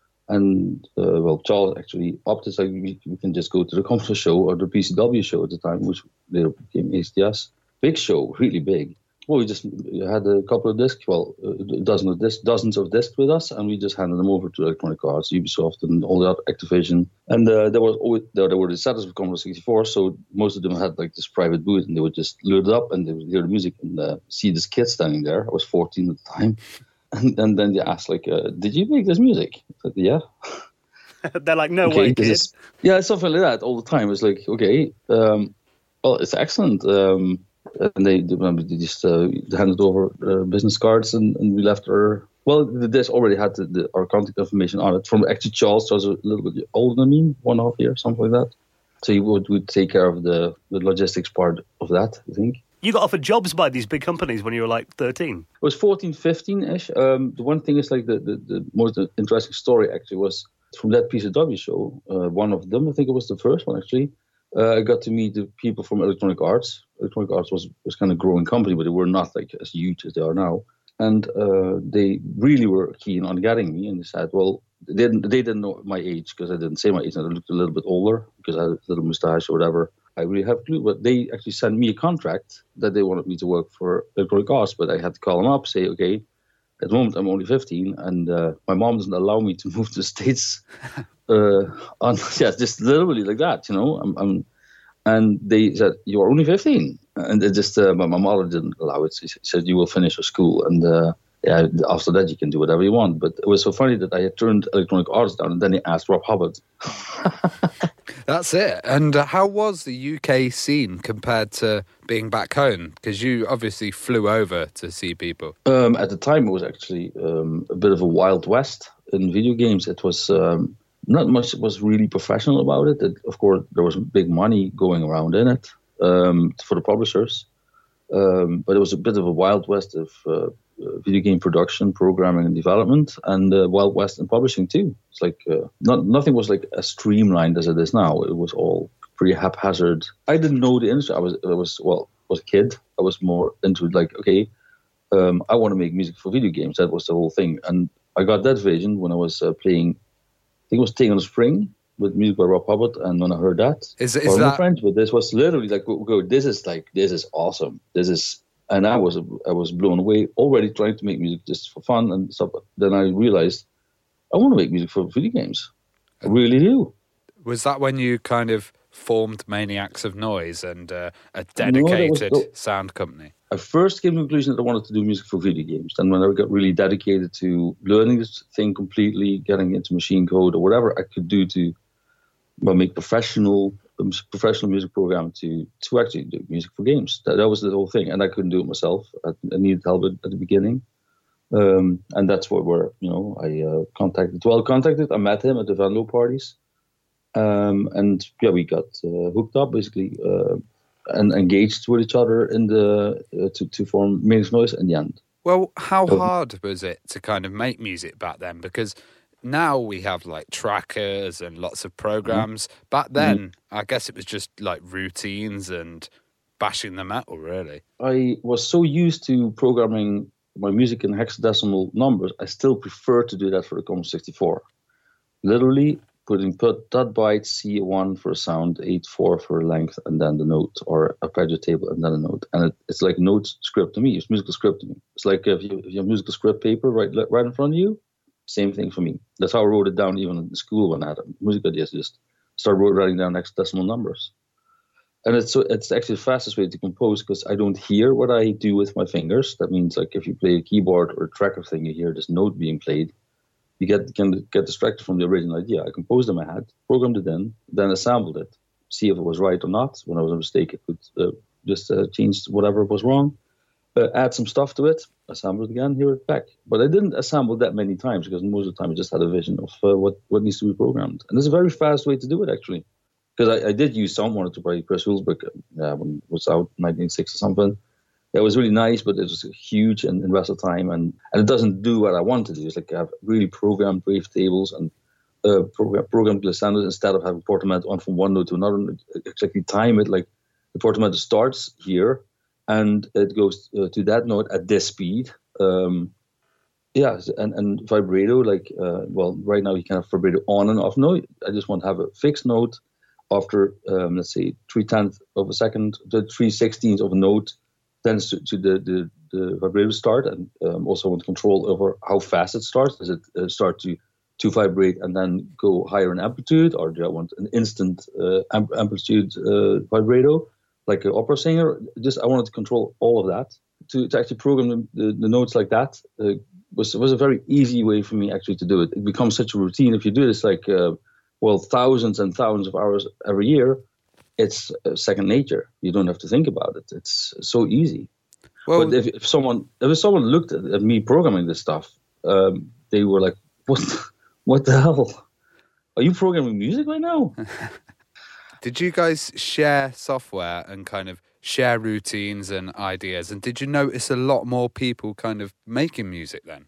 And uh, well, Charles actually opted like we, we can just go to the Commodore show or the P C W show at the time, which later became H D S. Big show, really big. Well, we just had a couple of discs, well, a dozen of discs, dozens of discs with us, and we just handed them over to Electronic Arts, Ubisoft, and all the other Activision. And uh, there was always there, there were the setters of Commodore sixty-four, so most of them had like this private booth, and they would just load it up and they would hear the music and uh, see this kid standing there. I was fourteen at the time, and, and then they asked like, uh, "Did you make this music?" I said, "Yeah." They're like, "No okay, way, kid." Yeah, something like that all the time. It's like, okay, um, well, it's excellent. Um, And they, they just uh, handed over uh, business cards, and, and we left our Well, the disc already had the, the, our contact information on it from actually Charles, was a little bit older than me, one and a half year, something like that. So he would, would take care of the, the logistics part of that, I think. You got offered jobs by these big companies when you were like thirteen? It was fourteen, fifteen-ish. Um, the one thing is like the, the, the most interesting story actually was from that P C W show, uh, one of them, I think it was the first one actually, uh, I got to meet the people from Electronic Arts. Electronic Arts was, was kind of a growing company, but they were not like as huge as they are now. And uh, they really were keen on getting me, and they said, well, they didn't, they didn't know my age because I didn't say my age, and I looked a little bit older because I had a little mustache or whatever. I really have a clue, but they actually sent me a contract that they wanted me to work for Electronic Arts, but I had to call them up, say, okay, at the moment I'm only fifteen, and uh, my mom doesn't allow me to move to the States. uh, on yeah, just literally like that, you know. I'm, I'm, and they said, you are only fifteen. And it just, uh, my, my mother didn't allow it. She said, you will finish your school, and uh, yeah, after that you can do whatever you want. But it was so funny that I had turned Electronic Arts down, and then they asked Rob Hubbard. That's it. And uh, how was the U K scene compared to being back home? Because you obviously flew over to see people. Um, at the time, it was actually um, a bit of a wild west in video games. It was um, not much was really professional about it. it. Of course, there was big money going around in it um, for the publishers. Um, but it was a bit of a wild west of uh, video game production, programming, and development, and uh, wild west in publishing too. It's like uh, not nothing was like as streamlined as it is now. It was all pretty haphazard. I didn't know the industry. I was I was well was a kid. I was more into like okay, um, I want to make music for video games. That was the whole thing, and I got that vision when I was uh, playing. I think it was Taking on the Spring with music by Rob Hubbard, and when I heard that, is, is that French? But this was literally like, go, go, this is like, this is awesome. This is, and I was, I was blown away. Already trying to make music just for fun and stuff. Then I realized I want to make music for video games. I really do. Was that when you kind of formed Maniacs of Noise and uh, a dedicated no, was, no. sound company? I first came to the conclusion that I wanted to do music for video games. Then when I got really dedicated to learning this thing completely, getting into machine code or whatever I could do to well, make professional um, professional music program to to actually do music for games. That, that was the whole thing, and I couldn't do it myself. I, I needed help at, at the beginning, um, and that's what where you know I uh, contacted. Well, contacted. I met him at the Venlo parties, um, and yeah, we got uh, hooked up basically uh, and engaged with each other in the uh, to to form Maniacs of Noise in the end. Well, how Um, hard was it to kind of make music back then? Because now we have like trackers and lots of programs. Mm-hmm. Back then, mm-hmm. I guess it was just like routines and bashing the metal, really. I was so used to programming my music in hexadecimal numbers, I still prefer to do that for the Commodore sixty-four. Literally putting put dot bytes, C one for a sound, eight four for length, and then the note, or arpeggio table and then a note. And it, it's like note script to me. It's musical script to me. It's like if you, if you have musical script paper right right in front of you, same thing for me. That's how I wrote it down even in school when I had music ideas. Just start writing down hexadecimal numbers. And it's so it's actually the fastest way to compose because I don't hear what I do with my fingers. That means like if you play a keyboard or a tracker thing, you hear this note being played. You get can get distracted from the original idea. I composed in my head, programmed it in, then assembled it, see if it was right or not. When I was a mistake, I could uh, just uh, change whatever was wrong, uh, add some stuff to it, assemble it again, hear it back. But I didn't assemble that many times because most of the time I just had a vision of uh, what, what needs to be programmed. And it's a very fast way to do it, actually. Because I, I did use some monitor by Chris Hulsbeck uh, when it was out in nineteen ninety-six or something. It was really nice, but it was huge and invested time, and, and it doesn't do what I want to do. It's like I have really programmed wavetables and uh, program, programmed glissando instead of having portamento on from one note to another. Exactly time it like the portamento starts here and it goes uh, to that note at this speed. Um, yeah, and, and vibrato, like, uh, well, right now you can have vibrato on and off. No, I just want to have a fixed note after, um, let's say, three tenths of a second, the three sixteenths of a note. Then to, to the, the, the vibrato start, and um, also want control over how fast it starts. Does it uh, start to, to vibrate and then go higher in amplitude, or do I want an instant uh, amp- amplitude uh, vibrato, like an opera singer? Just I wanted to control all of that. To, to actually program the, the, the notes like that uh, was was a very easy way for me actually to do it. It becomes such a routine. If you do this like, uh, well, thousands and thousands of hours every year, it's second nature. You don't have to think about it. It's so easy. Well, but if, if someone if someone looked at, at me programming this stuff um, they were like, "What? What the hell? Are you programming music right now?" Did you guys share software and kind of share routines and ideas? And did you notice a lot more people kind of making music then?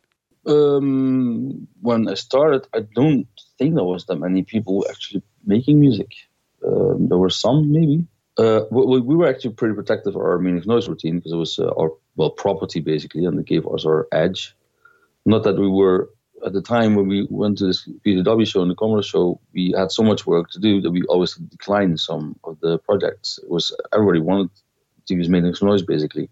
Um, when I started, I don't think there was that many people actually making music. Um, there were some, maybe. Uh, we, we were actually pretty protective of our Meaningless Noise routine because it was uh, our well property basically, and it gave us our edge. Not that we were at the time when we went to this B D W show and the Commodore show, we had so much work to do that we always declined some of the projects. It was everybody wanted to use Meaningless Noise basically.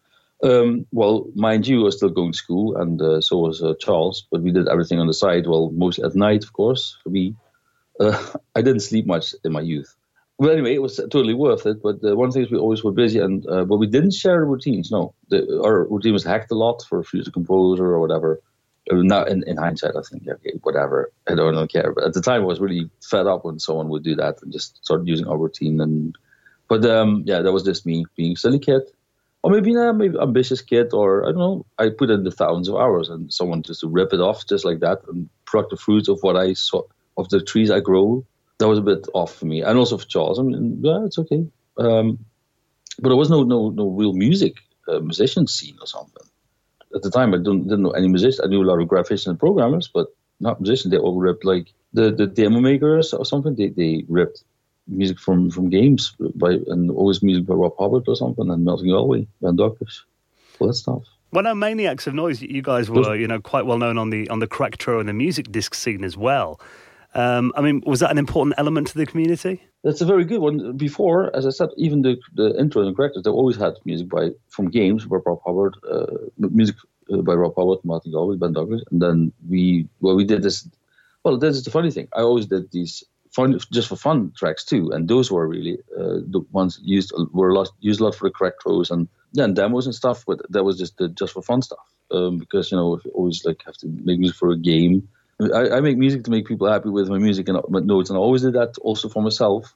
Um, well, mind you, I was still going to school, and uh, so was uh, Charles, but we did everything on the side. Well, mostly at night, of course, for me. Uh, I didn't sleep much in my youth. But anyway, it was totally worth it. But uh, one thing is we always were busy, and uh, but we didn't share routines. No, the, our routine was hacked a lot for Future Composer or whatever. Uh, now, in, in hindsight, I think, okay, whatever. I don't, I don't care. But at the time, I was really fed up when someone would do that and just start using our routine. And but um, yeah, that was just me being a silly kid. Or maybe not, maybe ambitious kid, or I don't know. I put in the thousands of hours, and someone just to rip it off just like that and pluck the fruits of what I saw of the trees I grow. That was a bit off for me, and also for Charles. I mean, yeah, it's okay. Um, but there was no no no real music uh, musician scene or something at the time. I don't, didn't know any musicians. I knew a lot of graphics and programmers, but not musicians. They all ripped like the the demo makers or something. They they ripped music from, from games by and always music by Rob Hubbard or something, and Melvin Galway, Van Dockers, all that stuff. Well, no, Maniacs of Noise, you guys were, you know, quite well known on the on the Cracktro and the music disc scene as well. Um, I mean, was that an important element to the community? That's a very good one. Before, as I said, even the the intro and the Cracktro, they always had music by from games by Rob Hubbard, uh, music uh, by Rob Hubbard, Martin Galway, Ben Douglas, and then we well we did this. Well, this is the funny thing. I always did these fun, just for fun tracks too, and those were really uh, the ones used were a lot, used a lot for the Cracktros and then demos and stuff. But that was just the just for fun stuff um, because you know if you always like have to make music for a game. I, I make music to make people happy with my music and my notes, and I always did that also for myself.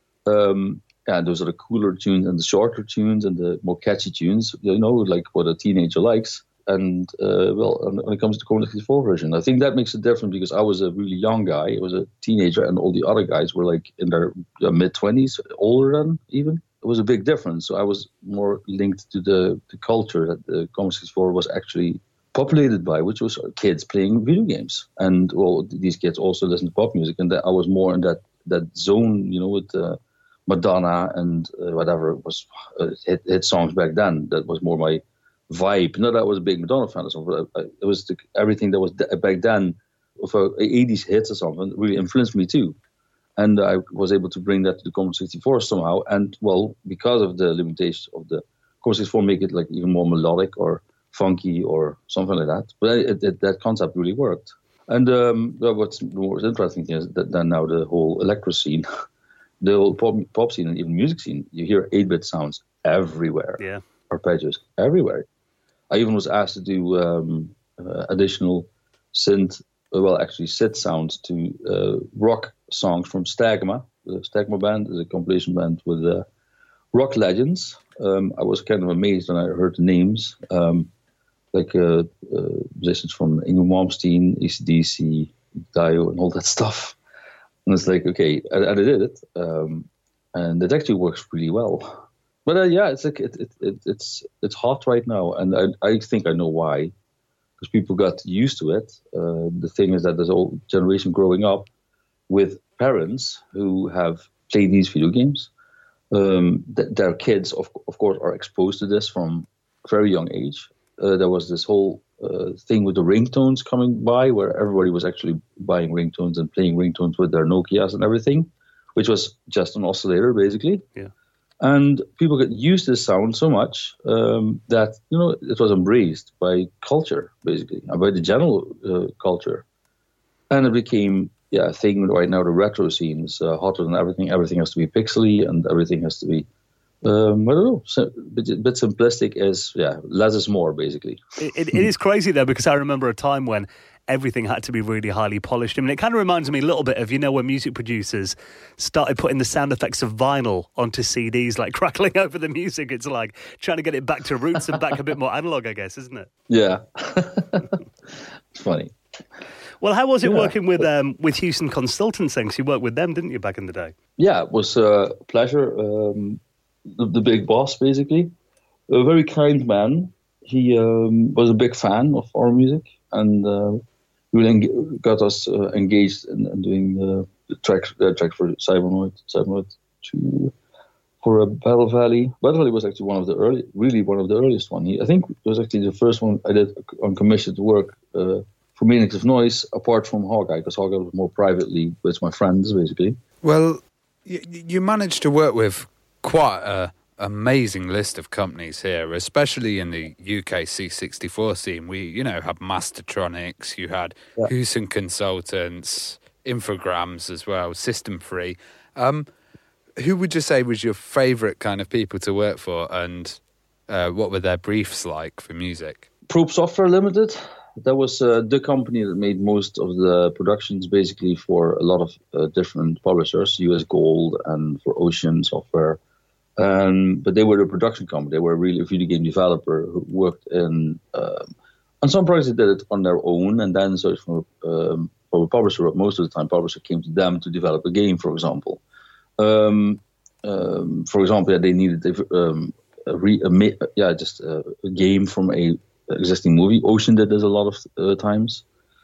Um, and those are the cooler tunes and the shorter tunes and the more catchy tunes, you know, like what a teenager likes. And, uh, well, when it comes to the Commodore sixty-four version, I think that makes it different because I was a really young guy. I was a teenager, and all the other guys were like in their uh, mid-twenties, older than even. It was a big difference. So I was more linked to the, the culture that the Commodore sixty-four was actually populated by, which was kids playing video games. And well, these kids also listen to pop music, and I was more in that, that zone, you know, with uh, Madonna and uh, whatever was uh, hit, hit songs back then. That was more my vibe. Not that I was a big Madonna fan or something, but it was the, everything that was back then of uh, eighties hits or something really influenced me too. And I was able to bring that to the Commodore sixty-four somehow. And well, because of the limitations of the Commodore sixty-four, make it like even more melodic or funky or something like that. But it, it, that concept really worked. And um, what's the most interesting thing is that then now the whole electro scene, the whole pop, pop scene and even music scene, you hear eight-bit sounds everywhere. Yeah. Arpeggios everywhere. I even was asked to do um, uh, additional synth, uh, well, actually synth sounds to uh, rock songs from Stagma. The Stagma band is a compilation band with uh, rock legends. Um, I was kind of amazed when I heard the names. Um, like uh, uh, musicians from Ingemar Malmsteen, A C D C, Dio, and all that stuff. And it's like, okay, I, I did it, um, and it actually works really well. But uh, yeah, it's like it, it, it, it's it's hot right now, and I I think I know why, because people got used to it. Uh, the thing is that there's a whole generation growing up with parents who have played these video games. Um, th- their kids, of of course, are exposed to this from a very young age. Uh, there was this whole uh, thing with the ringtones coming by, where everybody was actually buying ringtones and playing ringtones with their Nokias and everything, which was just an oscillator, basically. Yeah. And people got used to the sound so much um, that, you know, it was embraced by culture, basically, and by the general uh, culture. And it became, yeah, a thing right now. The retro scene is uh, hotter than everything. Everything has to be pixely, and everything has to be, um, I don't know, a bit, bit simplistic as, yeah, less is more, basically. It, it, it is crazy, though, because I remember a time when everything had to be really highly polished. I mean, it kind of reminds me a little bit of, you know, when music producers started putting the sound effects of vinyl onto C Ds, like crackling over the music. It's like trying to get it back to roots and back a bit more analog, I guess, isn't it? Yeah. It's funny. Well, how was it Yeah. working with um, with Houston Consultants then? 'Cause you worked with them, didn't you, back in the day? Yeah, it was a pleasure. Um, the, the big boss, basically. A very kind man. He um, was a big fan of our music and uh, really eng- got us uh, engaged in, in doing the, the track, the track for Cybernoid, Cybernoid two, for a Battle Valley. Battle Valley was actually one of the early, really one of the earliest one. He, I think it was actually the first one I did on commission to work uh, for Maniacs of Noise, apart from Hawkeye, because Hawkeye was more privately with my friends, basically. Well, you, you managed to work with quite a amazing list of companies here, especially in the U K C sixty-four scene. We, you know, have Mastertronics, you had Yeah. Houston Consultants, Infograms as well, System Free. Um, who would you say was your favourite kind of people to work for, and uh, what were their briefs like for music? Probe Software Limited. That was uh, the company that made most of the productions, basically for a lot of uh, different publishers, U S Gold and for Ocean Software. Um, but they were the production company. They were really a video game developer who worked in um, on some projects. They did it on their own, and then searched for um, for a publisher. But most of the time, publisher came to them to develop a game, for example. Um, um, for example, yeah, they needed a, um, a, re, a ma- yeah, just a, a game from a existing movie. Ocean did this a lot of uh, times.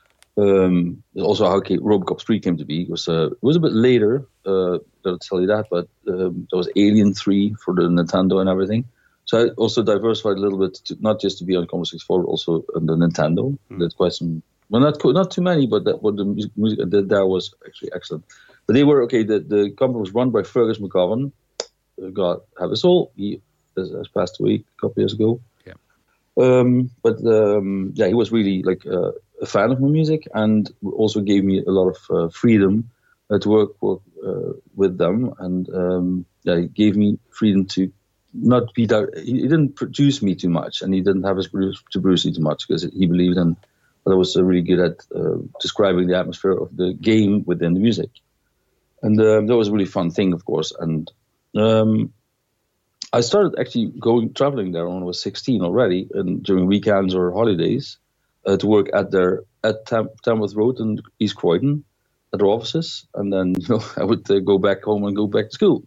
Um, also, how came, Robocop three came to be. It was uh, it was a bit later. Uh, I'll tell you that, but um, there was Alien three for the Nintendo and everything. So I also diversified a little bit, to, not just to be on Commodore sixty-four, but also on the Nintendo. Mm. Did quite some, well, not co- not too many, but that, what the music, music I did there was actually excellent. But they were okay. The, the company was run by Fergus McGovern. Uh, God have his soul. He has, has passed away a couple of years ago. Yeah. Um, but um, yeah, he was really like uh, a fan of my music, and also gave me a lot of uh, freedom uh, to work, work uh, with them, and um, yeah, he gave me freedom to not be that. He, he didn't produce me too much, and he didn't have us produce, to produce me too much, because he believed in that I was uh, really good at uh, describing the atmosphere of the game within the music, and uh, that was a really fun thing, of course. And um, I started actually going traveling there when I was sixteen already, and during weekends or holidays, uh, to work at their at Tam- Tamworth Road in East Croydon at their offices, and then you know I would uh, go back home and go back to school.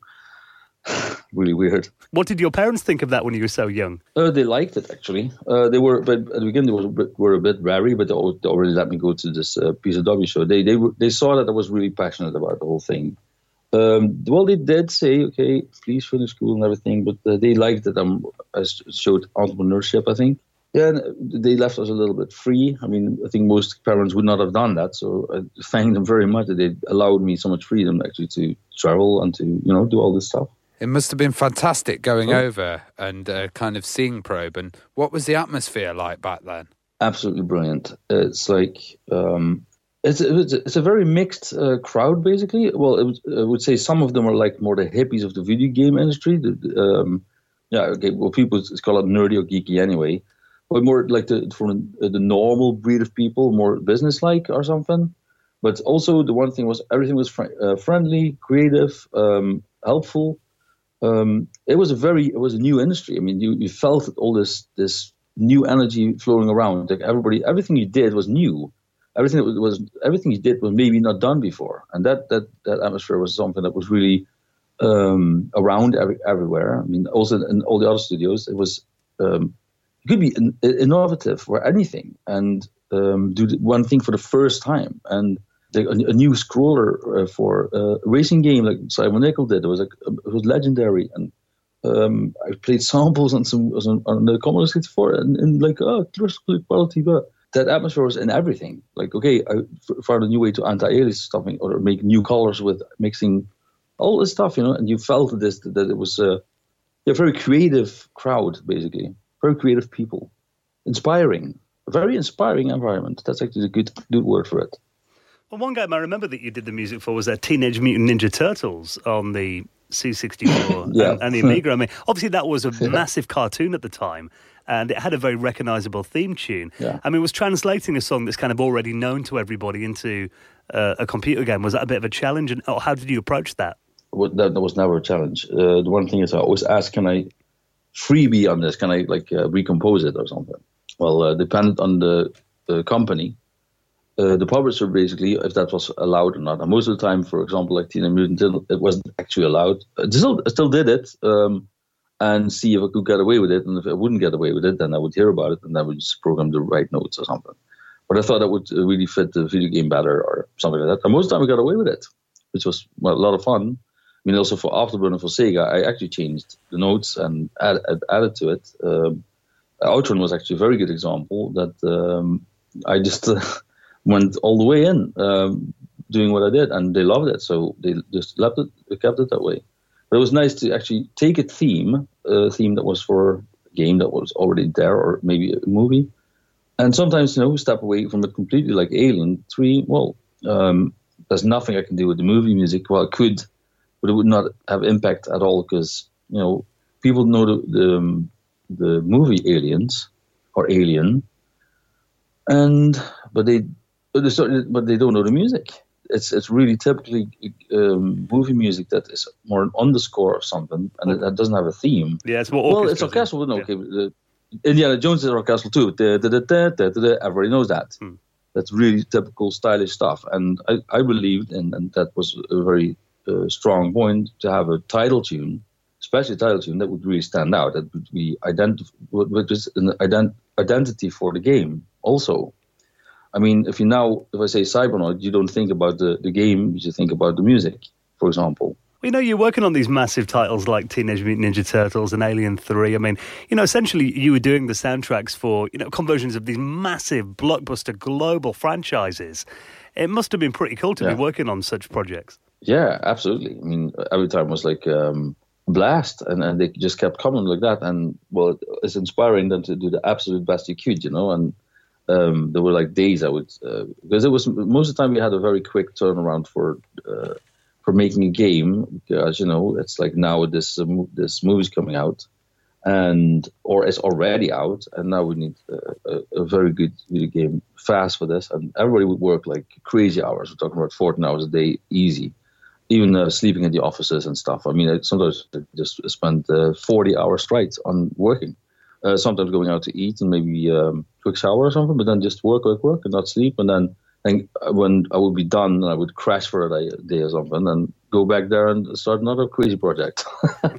Really weird. What did your parents think of that when you were so young? Uh, they liked it, actually. Uh, they were, but at the beginning, they were a bit, were a bit wary, but they al- they already let me go to this uh, P C W show. They they were, they saw that I was really passionate about the whole thing. Um, well, they did say, okay, please finish school and everything, but uh, they liked that I'm, I showed entrepreneurship, I think. Yeah, and they left us a little bit free. I mean, I think most parents would not have done that, so I thank them very much that they allowed me so much freedom actually to travel and to, you know, do all this stuff. It must have been fantastic going oh. over and uh, kind of seeing Probe. And what was the atmosphere like back then? Absolutely brilliant. It's like, um, it's, it's, it's a very mixed uh, crowd, basically. Well, it was, I would say some of them are like more the hippies of the video game industry. The, um, yeah, okay, well, people call it nerdy or geeky anyway. But more like the, from the normal breed of people, more business-like or something. But also the one thing was everything was fr- uh, friendly, creative, um, helpful. Um, it was a very, it was a new industry. I mean, you, you felt all this this new energy flowing around. Like everybody, everything you did was new. Everything that was, was everything you did was maybe not done before, and that that that atmosphere was something that was really um, around every, everywhere. I mean, also in all the other studios, it was um, you could be in, innovative for anything and um, do one thing for the first time and. A, a new scroller uh, for uh, a racing game like Simon Nickel did. It was like it was legendary, and um, I played samples on some on, on the Commodore sixty-four, and, and like oh, quality, but that atmosphere was in everything. Like okay, I found a new way to anti-alias stuffing or make new colors with mixing all this stuff, you know. And you felt this that it was a, a very creative crowd, basically, very creative people, inspiring, a very inspiring environment. That's actually a good good word for it. Well, one game I remember that you did the music for was uh, Teenage Mutant Ninja Turtles on the C sixty-four yeah. and, and the Amiga. I mean, obviously that was a yeah. massive cartoon at the time, and it had a very recognisable theme tune. Yeah. I mean, was translating a song that's kind of already known to everybody into uh, a computer game, was that a bit of a challenge, and or how did you approach that? Well, that, that was never a challenge. Uh, the one thing is I always ask, can I freebie on this? Can I like uh, recompose it or something? Well, uh, dependent on the, the company. uh, the publisher basically, if that was allowed or not. And most of the time, for example, like Teenage Mutant Ninja Turtles, it wasn't actually allowed. I still, I still did it um, and see if I could get away with it. And if I wouldn't get away with it, then I would hear about it and I would just program the right notes or something. But I thought that would really fit the video game better or something like that. And most of the time I got away with it, which was well, a lot of fun. I mean, also for Afterburner for Sega, I actually changed the notes and add, add, added to it. Um, Outrun was actually a very good example that um, I just uh, went all the way in um, doing what I did, and they loved it. So they just left it, they kept it that way. But it was nice to actually take a theme, a theme that was for a game that was already there, or maybe a movie, and sometimes, you know, step away from it completely, like Alien three. Well, um, there's nothing I can do with the movie music. Well, I could, but it would not have impact at all because, you know, people know the the, um, the movie Aliens or Alien, and but they but they, but they don't know the music. It's it's really typically um, movie music that is more an underscore or something, and it, that doesn't have a theme. Yeah, it's more well, it's orchestral. No, yeah. Okay, uh, Indiana Jones is orchestral too. Da, da, da, da, da, da, da, everybody knows that. Hmm. That's really typical stylish stuff, and I, I believed, and, and that was a very uh, strong point, to have a title tune, especially a title tune that would really stand out, that would be identi- which is an ident- identity for the game. Also, I mean, if you now, if I say Cybernaut, you don't think about the, the game, you think about the music, for example. You know, you're working on these massive titles like Teenage Mutant Ninja Turtles and Alien three. I mean, you know, essentially you were doing the soundtracks for, you know, conversions of these massive blockbuster global franchises. It must have been pretty cool to yeah. be working on such projects. Yeah, absolutely. I mean, every time was like um, a blast, and, and they just kept coming like that. And, well, it's inspiring them to do the absolute best you could, you know, and um, there were like days I would, uh, because it was, most of the time we had a very quick turnaround for, uh, for making a game, because, you know, it's like now this uh, this movie's coming out, and or it's already out, and now we need uh, a, a very good video game fast for this, and everybody would work like crazy hours. We're talking about fourteen hours a day, easy, even uh, sleeping in the offices and stuff. I mean, I sometimes I just spend uh, forty hours straight on working, uh, sometimes going out to eat and maybe um, quick shower or something, but then just work, work, work, and not sleep, and then. And when I would be done, I would crash for a day, day or something, and go back there and start another crazy project.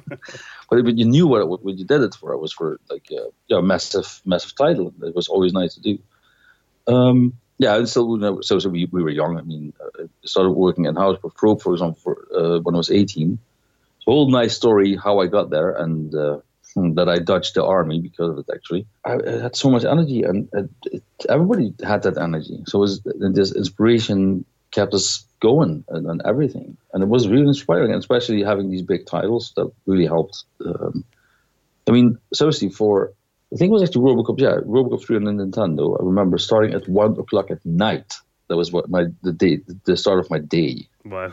But you knew what, what you did it for. It was for like a yeah, massive, massive title. It was always nice to do. Um, yeah, and still, you know, so, so we, we were young. I mean, I started working in house with Probe, for example, for, uh, when I was eighteen. So, whole nice story how I got there, and uh, that I dodged the army because of it, actually. I, I had so much energy, and it, it, everybody had that energy. So it was, this inspiration kept us going and, and everything. And it was really inspiring, and especially having these big titles that really helped. Um, I mean, seriously, for, I think it was actually Robocop, yeah, Robocop three on the Nintendo. I remember starting at one o'clock at night. That was what my the day, the start of my day. Wow.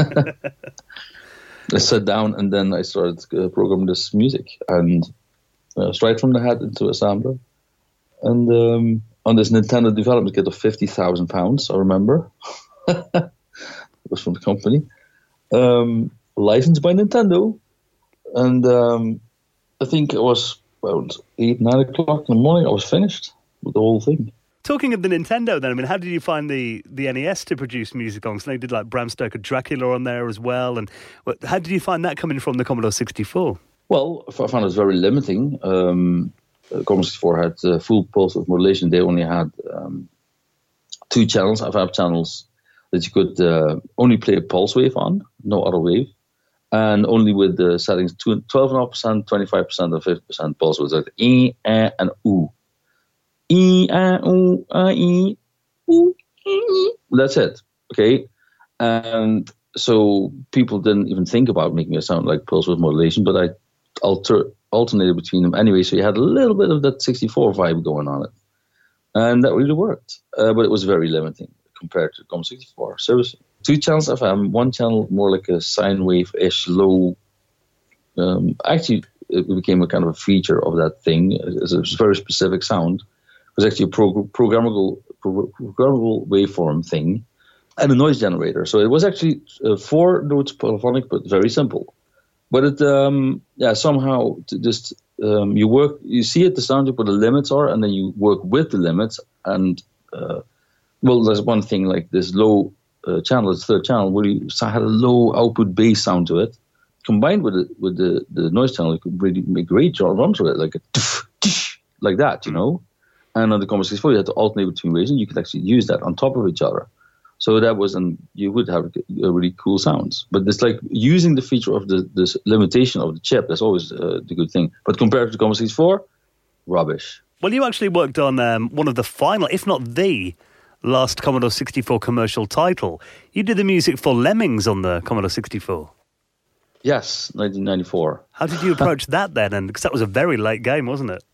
I sat down and then I started uh, programming this music, and uh, straight from the head into assembler. And um, on this Nintendo development kit of fifty thousand pounds, I remember. It was from the company. Um, licensed by Nintendo. And um, I think it was around eight, nine o'clock in the morning, I was finished with the whole thing. Talking of the Nintendo then, I mean, how did you find the, the N E S to produce music on? So they did like Bram Stoker Dracula on there as well. And how did you find that coming from the Commodore sixty-four? Well, I found it very limiting. Um, Commodore sixty-four had uh, full pulse width modulation. They only had um, two channels, F M channels, that you could uh, only play a pulse wave on, no other wave. And only with the settings twelve point five percent, twenty-five percent, and fifty percent pulse width. Like E, E, and U. E, A, U, A, E, U, E. That's it. Okay. And so people didn't even think about making it sound like pulse width modulation, but I alter, alternated between them anyway. So you had a little bit of that sixty-four vibe going on it. And that really worked. Uh, but it was very limiting compared to Commodore sixty-four. Seriously. Two channels F M, one channel more like a sine wave-ish low. Um, actually, it became a kind of a feature of that thing. It's a very specific sound. It was actually a pro- programmable, pro- programmable waveform thing, and a noise generator. So it was actually uh, four notes polyphonic, but very simple. But it, um, yeah, somehow to just um, you work, you see it, the sound, what the limits are, and then you work with the limits. And uh, well, there's one thing like this low uh, channel, this third channel, where you had a low output bass sound to it. Combined with it, with the, the noise channel, you could really make great drums with it, like a like that, you know. And on the Commodore sixty-four, you had to alternate between waves, and you could actually use that on top of each other. So that was, and you would have a really cool sounds. But it's like using the feature of the this limitation of the chip. That's always uh, the good thing. But compared to the Commodore sixty-four, rubbish. Well, you actually worked on um, one of the final, if not the last Commodore sixty-four commercial title. You did the music for Lemmings on the Commodore sixty-four. Yes, nineteen ninety-four. How did you approach that then? And because that was a very late game, wasn't it?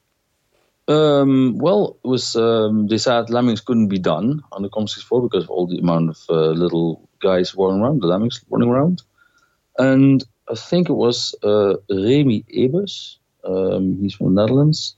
Um, well, it was um, they said Lemmings couldn't be done on the Commodore sixty-four because of all the amount of uh, little guys running around, the Lemmings running around. And I think it was uh, Remy Ebers, um, he's from the Netherlands.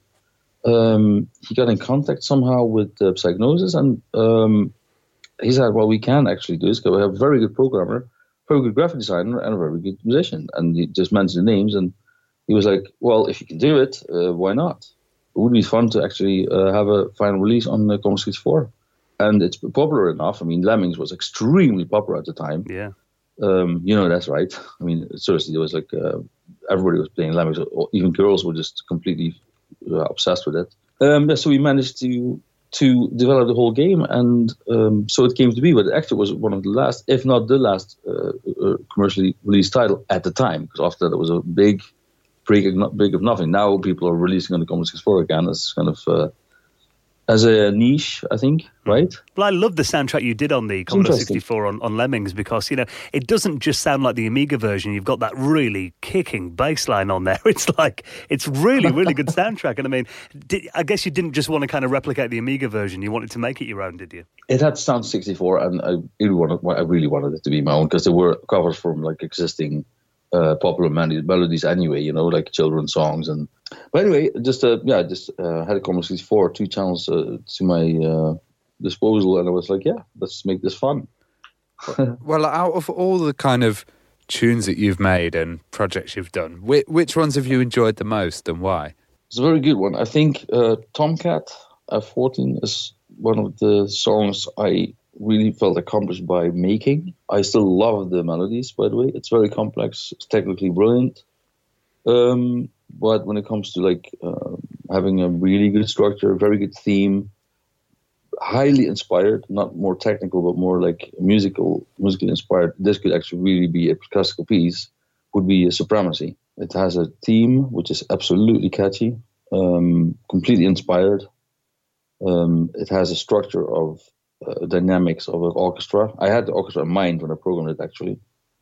Um, he got in contact somehow with uh, Psygnosis, and um, he said, well, we can actually do this because we have a very good programmer, very good graphic designer, and a very good musician. And he just mentioned the names, and he was like, well, if you can do it, uh, why not? It would be fun to actually uh, have a final release on the Commodore sixty-four. And it's popular enough. I mean, Lemmings was extremely popular at the time. Yeah. Um, you know, that's right. I mean, seriously, there was like, uh, everybody was playing Lemmings. Even girls were just completely uh, obsessed with it. Um, yeah, so we managed to to develop the whole game. And um, so it came to be. But it actually was one of the last, if not the last, uh, uh, commercially released title at the time. Because after that, it was a big... Big, big of nothing. Now people are releasing on the Commodore sixty-four again as kind of uh, as a niche, I think, right? Well, I love the soundtrack you did on the Commodore sixty-four on, on Lemmings because, you know, it doesn't just sound like the Amiga version. You've got that really kicking bass line on there. It's like, it's really, really good soundtrack. And I mean, did, I guess you didn't just want to kind of replicate the Amiga version. You wanted to make it your own, did you? It had Sound sixty-four, and I really wanted, I really wanted it to be my own because there were covers from like existing Uh, popular melodies anyway, you know, like children's songs. And but anyway, just uh, yeah, just uh, had a Commodore sixty-four, two channels uh, to my uh, disposal, and I was like, yeah, let's make this fun. Well, out of all the kind of tunes that you've made and projects you've done, which, which ones have you enjoyed the most, and why? It's a very good one. I think uh, Tomcat F fourteen is one of the songs I really felt accomplished by making. I still love the melodies, by the way. It's very complex, it's technically brilliant. Um, but when it comes to like uh, having a really good structure, very good theme, highly inspired, not more technical, but more like musical, musically inspired, this could actually really be a classical piece, would be a Supremacy. It has a theme which is absolutely catchy, um, completely inspired. Um, it has a structure of Uh, dynamics of an orchestra. I had the orchestra in mind when I programmed it, actually.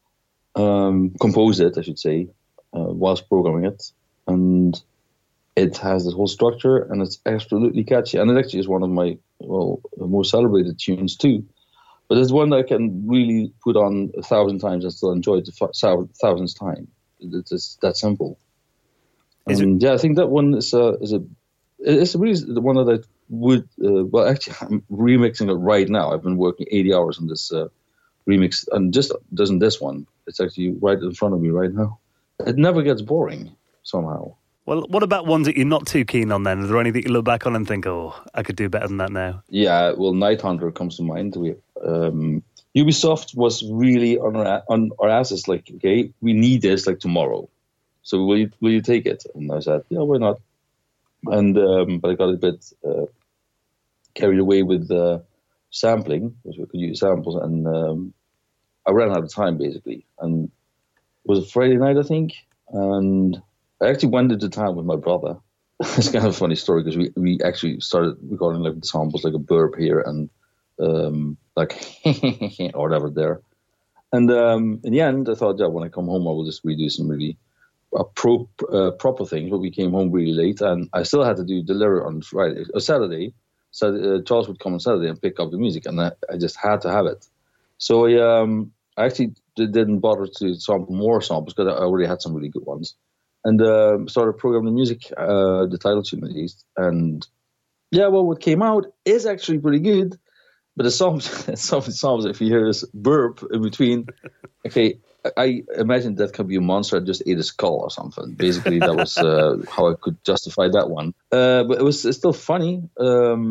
Um, composed it, I should say, uh, whilst programming it. And it has this whole structure, and it's absolutely catchy. And it actually is one of my, well, most celebrated tunes, too. But it's one that I can really put on a thousand times and still enjoy it the f- thousandth time. It's, it's that simple. Is and it- yeah, I think that one is a, is a it's really the one that I would, uh, well, actually, I'm remixing it right now. I've been working eighty hours on this uh, remix, and just doesn't this one. It's actually right in front of me right now. It never gets boring, somehow. Well, what about ones that you're not too keen on then? Are there any that you look back on and think, oh, I could do better than that now? Yeah, well, Night Hunter comes to mind. We, um, Ubisoft was really on our, on our asses, like, okay, we need this, like, tomorrow. So will you, will you take it? And I said, yeah, why not? And um, but I got a bit uh, carried away with uh, sampling, because we could use samples, and um, I ran out of time basically. And it was a Friday night, I think, and I actually went into town with my brother. It's kind of a funny story because we, we actually started recording like the samples, like a burp here and um, like or whatever there. And um, in the end, I thought, yeah, when I come home, I will just redo some really uh, pro, uh, proper things. But we came home really late, and I still had to do deliver on Friday or Saturday. So uh, Charles would come on Saturday and pick up the music, and I, I just had to have it. So I, um, I actually didn't bother to sample more samples because I already had some really good ones. And uh, started programming the music, uh, the title tune at least. And yeah, well, what came out is actually pretty good. But the songs, some of the songs, if you hear this burp in between, okay, I imagine that could be a monster that just ate a skull or something. Basically, that was uh, how I could justify that one. Uh, but it was it's still funny. Um,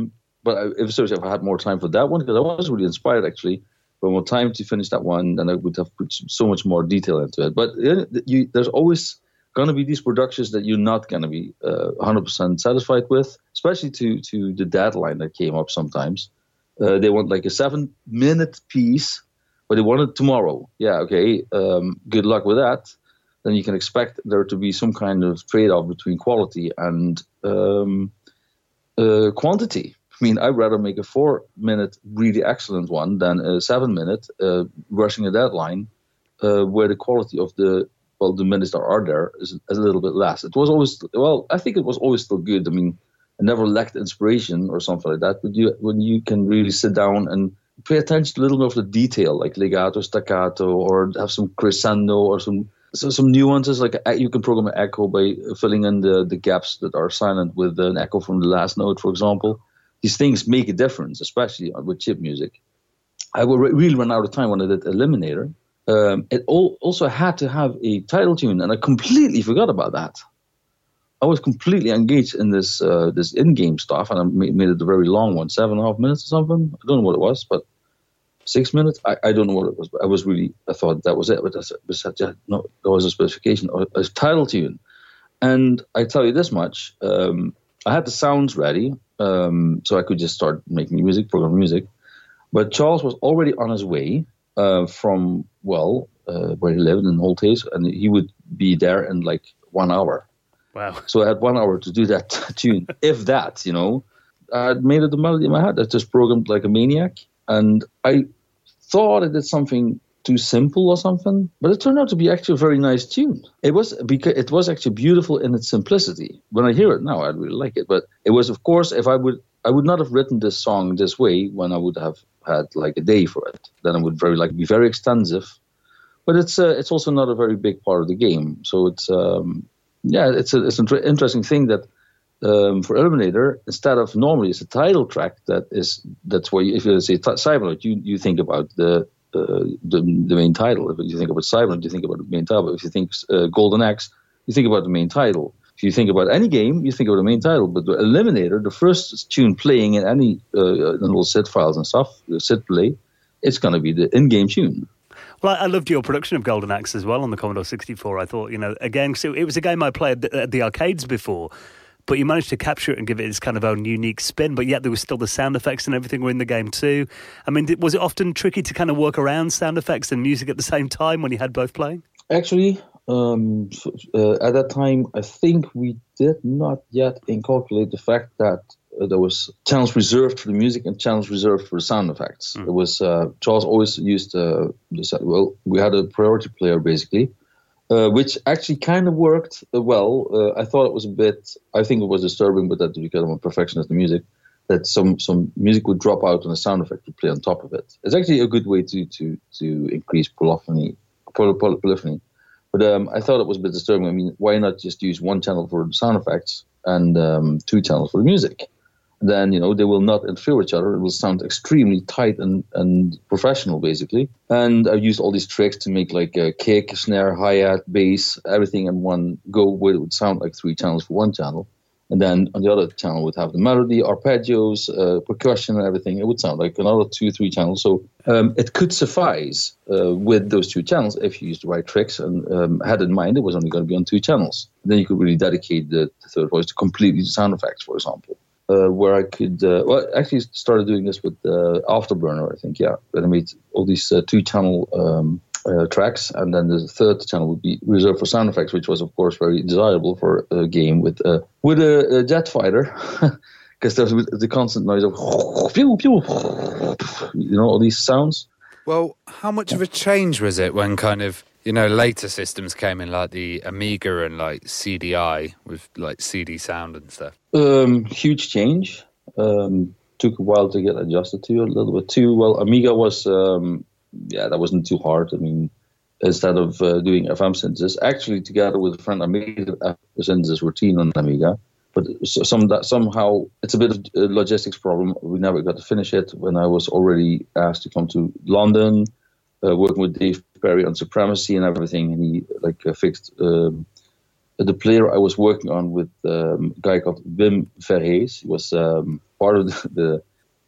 but I, if, especially if I had more time for that one, because I was really inspired actually. But more time to finish that one, then I would have put so much more detail into it. But you, there's always going to be these productions that you're not going to be uh, one hundred percent satisfied with, especially to to the deadline that came up sometimes. Uh, they want like a seven-minute piece, but they want it tomorrow. Yeah, okay, um, good luck with that. Then you can expect there to be some kind of trade-off between quality and um, uh, quantity. I mean, I'd rather make a four-minute really excellent one than a seven-minute uh, rushing a deadline uh, where the quality of the, well, the minutes that are there is, is a little bit less. It was always, well, I think it was always still good. I mean, I never lacked inspiration or something like that, but you, when you can really sit down and pay attention to a little bit of the detail, like legato, staccato, or have some crescendo or some so some nuances, like you can program an echo by filling in the, the gaps that are silent with an echo from the last note, for example. These things make a difference, especially with chip music. I will re- really run out of time when I did Eliminator. Um, it all, also had to have a title tune, and I completely forgot about that. I was completely engaged in this uh, this in-game stuff, and I made, made it a very long one, seven and a half minutes or something. I don't know what it was, but six minutes? I, I don't know what it was, but I was really, I thought that was it. But that's, besides, yeah, no, there was a specification, a, a title tune. And I tell you this much, um, I had the sounds ready, um, so I could just start making music, program music. But Charles was already on his way uh, from, well, uh, where he lived in Holthays, and he would be there in like one hour. Wow. So I had one hour to do that tune, if that, you know. I made it the melody in my head. I just programmed like a maniac. And I thought I did something too simple or something, but it turned out to be actually a very nice tune. It was because it was actually beautiful in its simplicity. When I hear it now, I really like it. But it was, of course, if I would, I would not have written this song this way when I would have had like a day for it. Then it would very like be very extensive. But it's uh, it's also not a very big part of the game. So it's um, yeah, it's a, it's an inter- interesting thing that. Um, for Eliminator, instead of normally it's a title track that is that's why if you say t- Cybernoid, you you think about the, uh, the the main title. If you think about Cybernoid, you think about the main title. If you think uh, Golden Axe, you think about the main title. If you think about any game, you think about the main title. But the Eliminator, the first tune playing in any uh, in little S I D files and stuff, the S I D play, it's going to be the in-game tune. Well, I loved your production of Golden Axe as well on the Commodore sixty-four. I thought, you know, again, so it was a game I played at the arcades before. But you managed to capture it and give it its kind of own unique spin, but yet there was still the sound effects and everything were in the game too. I mean, was it often tricky to kind of work around sound effects and music at the same time when you had both playing? Actually, um, uh, at that time, I think we did not yet incorporate the fact that uh, there was channels reserved for the music and channels reserved for the sound effects. Mm. It was uh, Charles always used, uh, this, well, we had a priority player basically. Uh, which actually kind of worked uh, well. Uh, I thought it was a bit, I think it was disturbing, but that because I'm a perfectionist in music, that some, some music would drop out and a sound effect would play on top of it. It's actually a good way to to, to increase polyphony. Poly, poly, polyphony. But um, I thought it was a bit disturbing. I mean, why not just use one channel for the sound effects and um, two channels for the music? Then, you know, they will not interfere with each other. It will sound extremely tight and, and professional, basically. And I used all these tricks to make like a kick, snare, hi-hat, bass, everything in one go where it would sound like three channels for one channel. And then on the other channel would have the melody, arpeggios, uh, percussion and everything. It would sound like another two, three channels. So um, it could suffice uh, with those two channels if you used the right tricks and um, had in mind it was only going to be on two channels. And then you could really dedicate the, the third voice to completely sound effects, for example. Uh, where I could, uh, well, I actually started doing this with uh, Afterburner, I think, yeah. But I made all these uh, two-channel um, uh, tracks, and then the third channel would be reserved for sound effects, which was, of course, very desirable for a game with uh, with a, a jet fighter, because there's the constant noise of, pew, pew, you know, all these sounds. Well, how much of a change was it when kind of, you know, later systems came in like the Amiga and like C D I with like C D sound and stuff? Um, huge change. Um, took a while to get adjusted to a little bit too. Well, Amiga was, um, yeah, that wasn't too hard. I mean, instead of uh, doing F M synthesis, actually together with a friend, I made a synthesis routine on Amiga. But some that somehow it's a bit of a logistics problem. We never got to finish it when I was already asked to come to London. Uh, working with Dave Perry on Supremacy and everything, and he like uh, fixed um, the player I was working on with um, a guy called Wim Verhees. He was um, part of the, the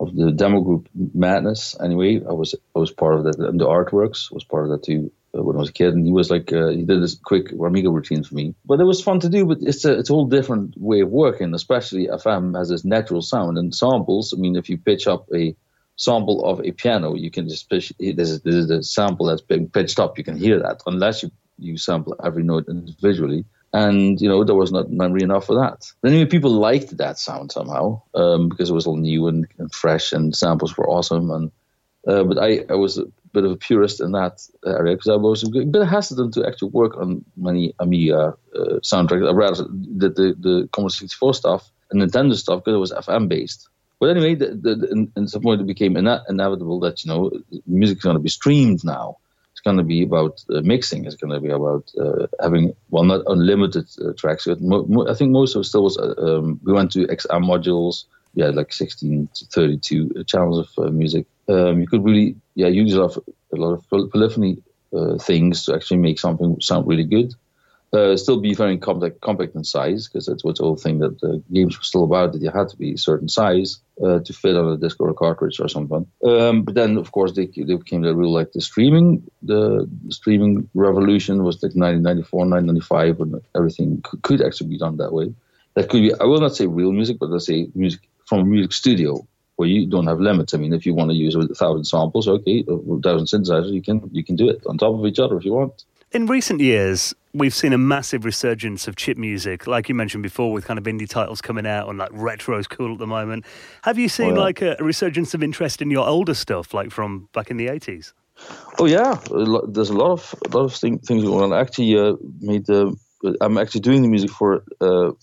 of the demo group Madness. Anyway, I was I was part of that, and the Artworks was part of that too uh, when I was a kid. And he was like uh, he did this quick Amiga routine for me, but it was fun to do. But it's a it's a whole different way of working. Especially F M has this natural sound and samples. I mean, if you pitch up a sample of a piano, you can just pitch. This is this is the sample that's been pitched up. You can hear that unless you you sample every note individually. And, you know, there was not memory enough for that. Then anyway, people liked that sound somehow um, because it was all new and, and fresh and samples were awesome. And uh, But I, I was a bit of a purist in that area because I was a bit hesitant to actually work on many Amiga uh, soundtracks. I rather did the, the Commodore sixty-four stuff and Nintendo stuff because it was F M-based. But anyway, the, the, the, in, in some point it became ina- inevitable that, you know, music is going to be streamed now. It's going to be about uh, mixing. It's going to be about uh, having, well, not unlimited uh, tracks. But mo- mo- I think most of it still was, uh, um, we went to X M modules, yeah, like sixteen to thirty-two channels of uh, music. Um, you could really, yeah, use a lot of, a lot of poly- polyphony uh, things to actually make something sound really good. Uh, still be very compact, compact in size, because that's what's the whole thing that the games were still about, that you had to be a certain size uh, to fit on a disc or a cartridge or something. Um, but then, of course, they, they became the real, like, the streaming, the, the streaming revolution was like nineteen ninety-four, nineteen ninety-five, when everything could, could actually be done that way. That could be, I will not say real music, but let's say music from a music studio, where you don't have limits. I mean, if you want to use a thousand samples, okay, a thousand synthesizers, you can you can do it on top of each other if you want. In recent years, we've seen a massive resurgence of chip music, like you mentioned before, with kind of indie titles coming out, and like retro's cool at the moment. Have you seen oh, yeah. like a, a resurgence of interest in your older stuff, like from back in the eighties? Oh yeah, there's a lot of a lot of thing, things going on. I actually uh, made the. I'm actually doing the music for uh,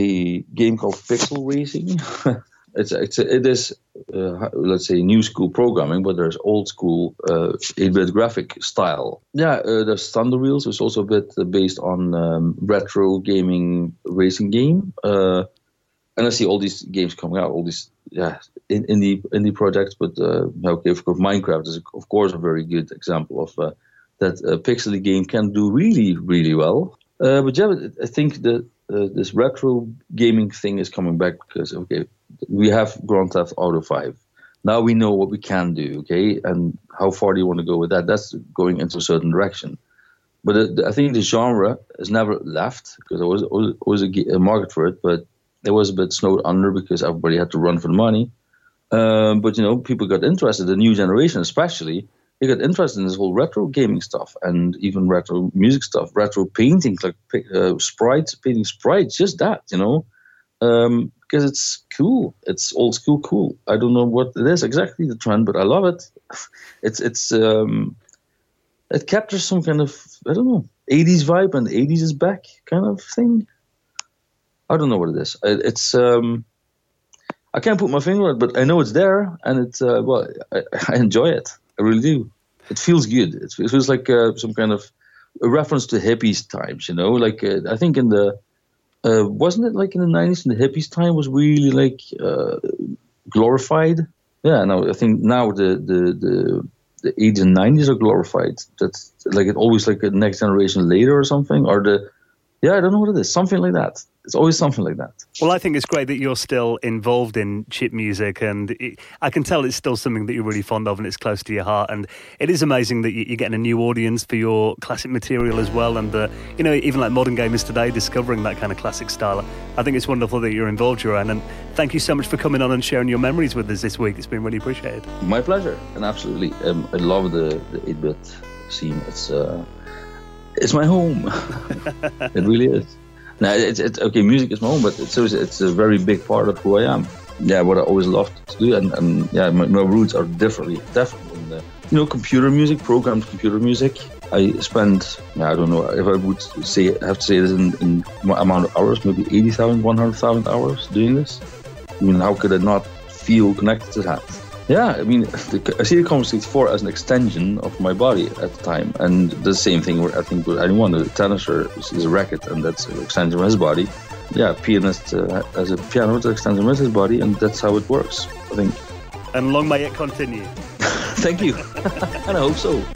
a game called Pixel Racing. It's, it's it is uh, let's say new school programming, but there's old school uh, eight-bit graphic style. Yeah, uh, there's Thunder Wheels, which is also a bit uh, based on um, retro gaming racing game. Uh, and I see all these games coming out, all these yeah in, indie indie projects. But uh, okay, of course, Minecraft is of course a very good example of uh, that a pixely game can do really really well. Uh, but yeah, I think that uh, this retro gaming thing is coming back because okay. We have Grand Theft Auto five. Now we know what we can do, okay? And how far do you want to go with that? That's going into a certain direction. But uh, I think the genre has never left, because there was always, always a, a market for it, but it was a bit snowed under because everybody had to run for the money. Um, but, you know, people got interested, the new generation especially, they got interested in this whole retro gaming stuff and even retro music stuff, retro painting, like uh, sprites, painting sprites, just that, you know? Um, because it's cool. It's old school cool. I don't know what it is exactly, the trend, but I love it. It's it's um, it captures some kind of, I don't know, eighties vibe, and the eighties is back kind of thing. I don't know what it is. It, it's um, I can't put my finger on it, but I know it's there, and it's uh, well, I, I enjoy it. I really do. It feels good. It feels like uh, some kind of a reference to hippies times, you know. Like uh, I think in the Uh, wasn't it like in the nineties, and the hippies time was really like uh, glorified? Yeah, no, I think now the, the, the, the eighties and nineties are glorified. That's like it always like a next generation later or something, or the, yeah, I don't know what it is, something like that. It's always something like that. Well, I think it's great that you're still involved in chip music, and it, I can tell it's still something that you're really fond of and it's close to your heart. And it is amazing that you're getting a new audience for your classic material as well. And, uh, you know, even like modern gamers today discovering that kind of classic style. I think it's wonderful that you're involved, Joran. And thank you so much for coming on and sharing your memories with us this week. It's been really appreciated. My pleasure. And absolutely. Um, I love the, the eight-bit scene. It's, uh, it's my home. It really is. No, it's, it's okay. Music is my home, but it's it's a very big part of who I am. Yeah, what I always loved to do, and, and yeah, my, my roots are definitely definitely in the, you know, computer music, programmed computer music. I spend, yeah, I don't know if I would say have to say this in, in my amount of hours, maybe eighty thousand, one hundred thousand hours doing this. I mean, how could I not feel connected to that? Yeah, I mean, the, I see the Commodore sixty-four as an extension of my body at the time, and the same thing I think with anyone. The tenniser is a racket, and that's an extension of his body. Yeah, pianist uh, as a piano, it's an extension of his body, and that's how it works, I think. And long may it continue. Thank you, and I hope so.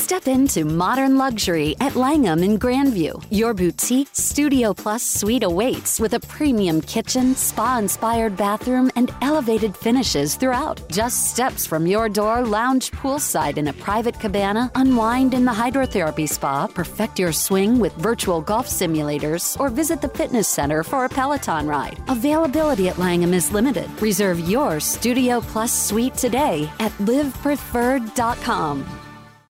Step into modern luxury at Langham in Grandview. Your boutique Studio Plus suite awaits with a premium kitchen, spa-inspired bathroom, and elevated finishes throughout. Just steps from your door, lounge poolside in a private cabana, unwind in the hydrotherapy spa, perfect your swing with virtual golf simulators, or visit the fitness center for a Peloton ride. Availability at Langham is limited. Reserve your Studio Plus suite today at live preferred dot com.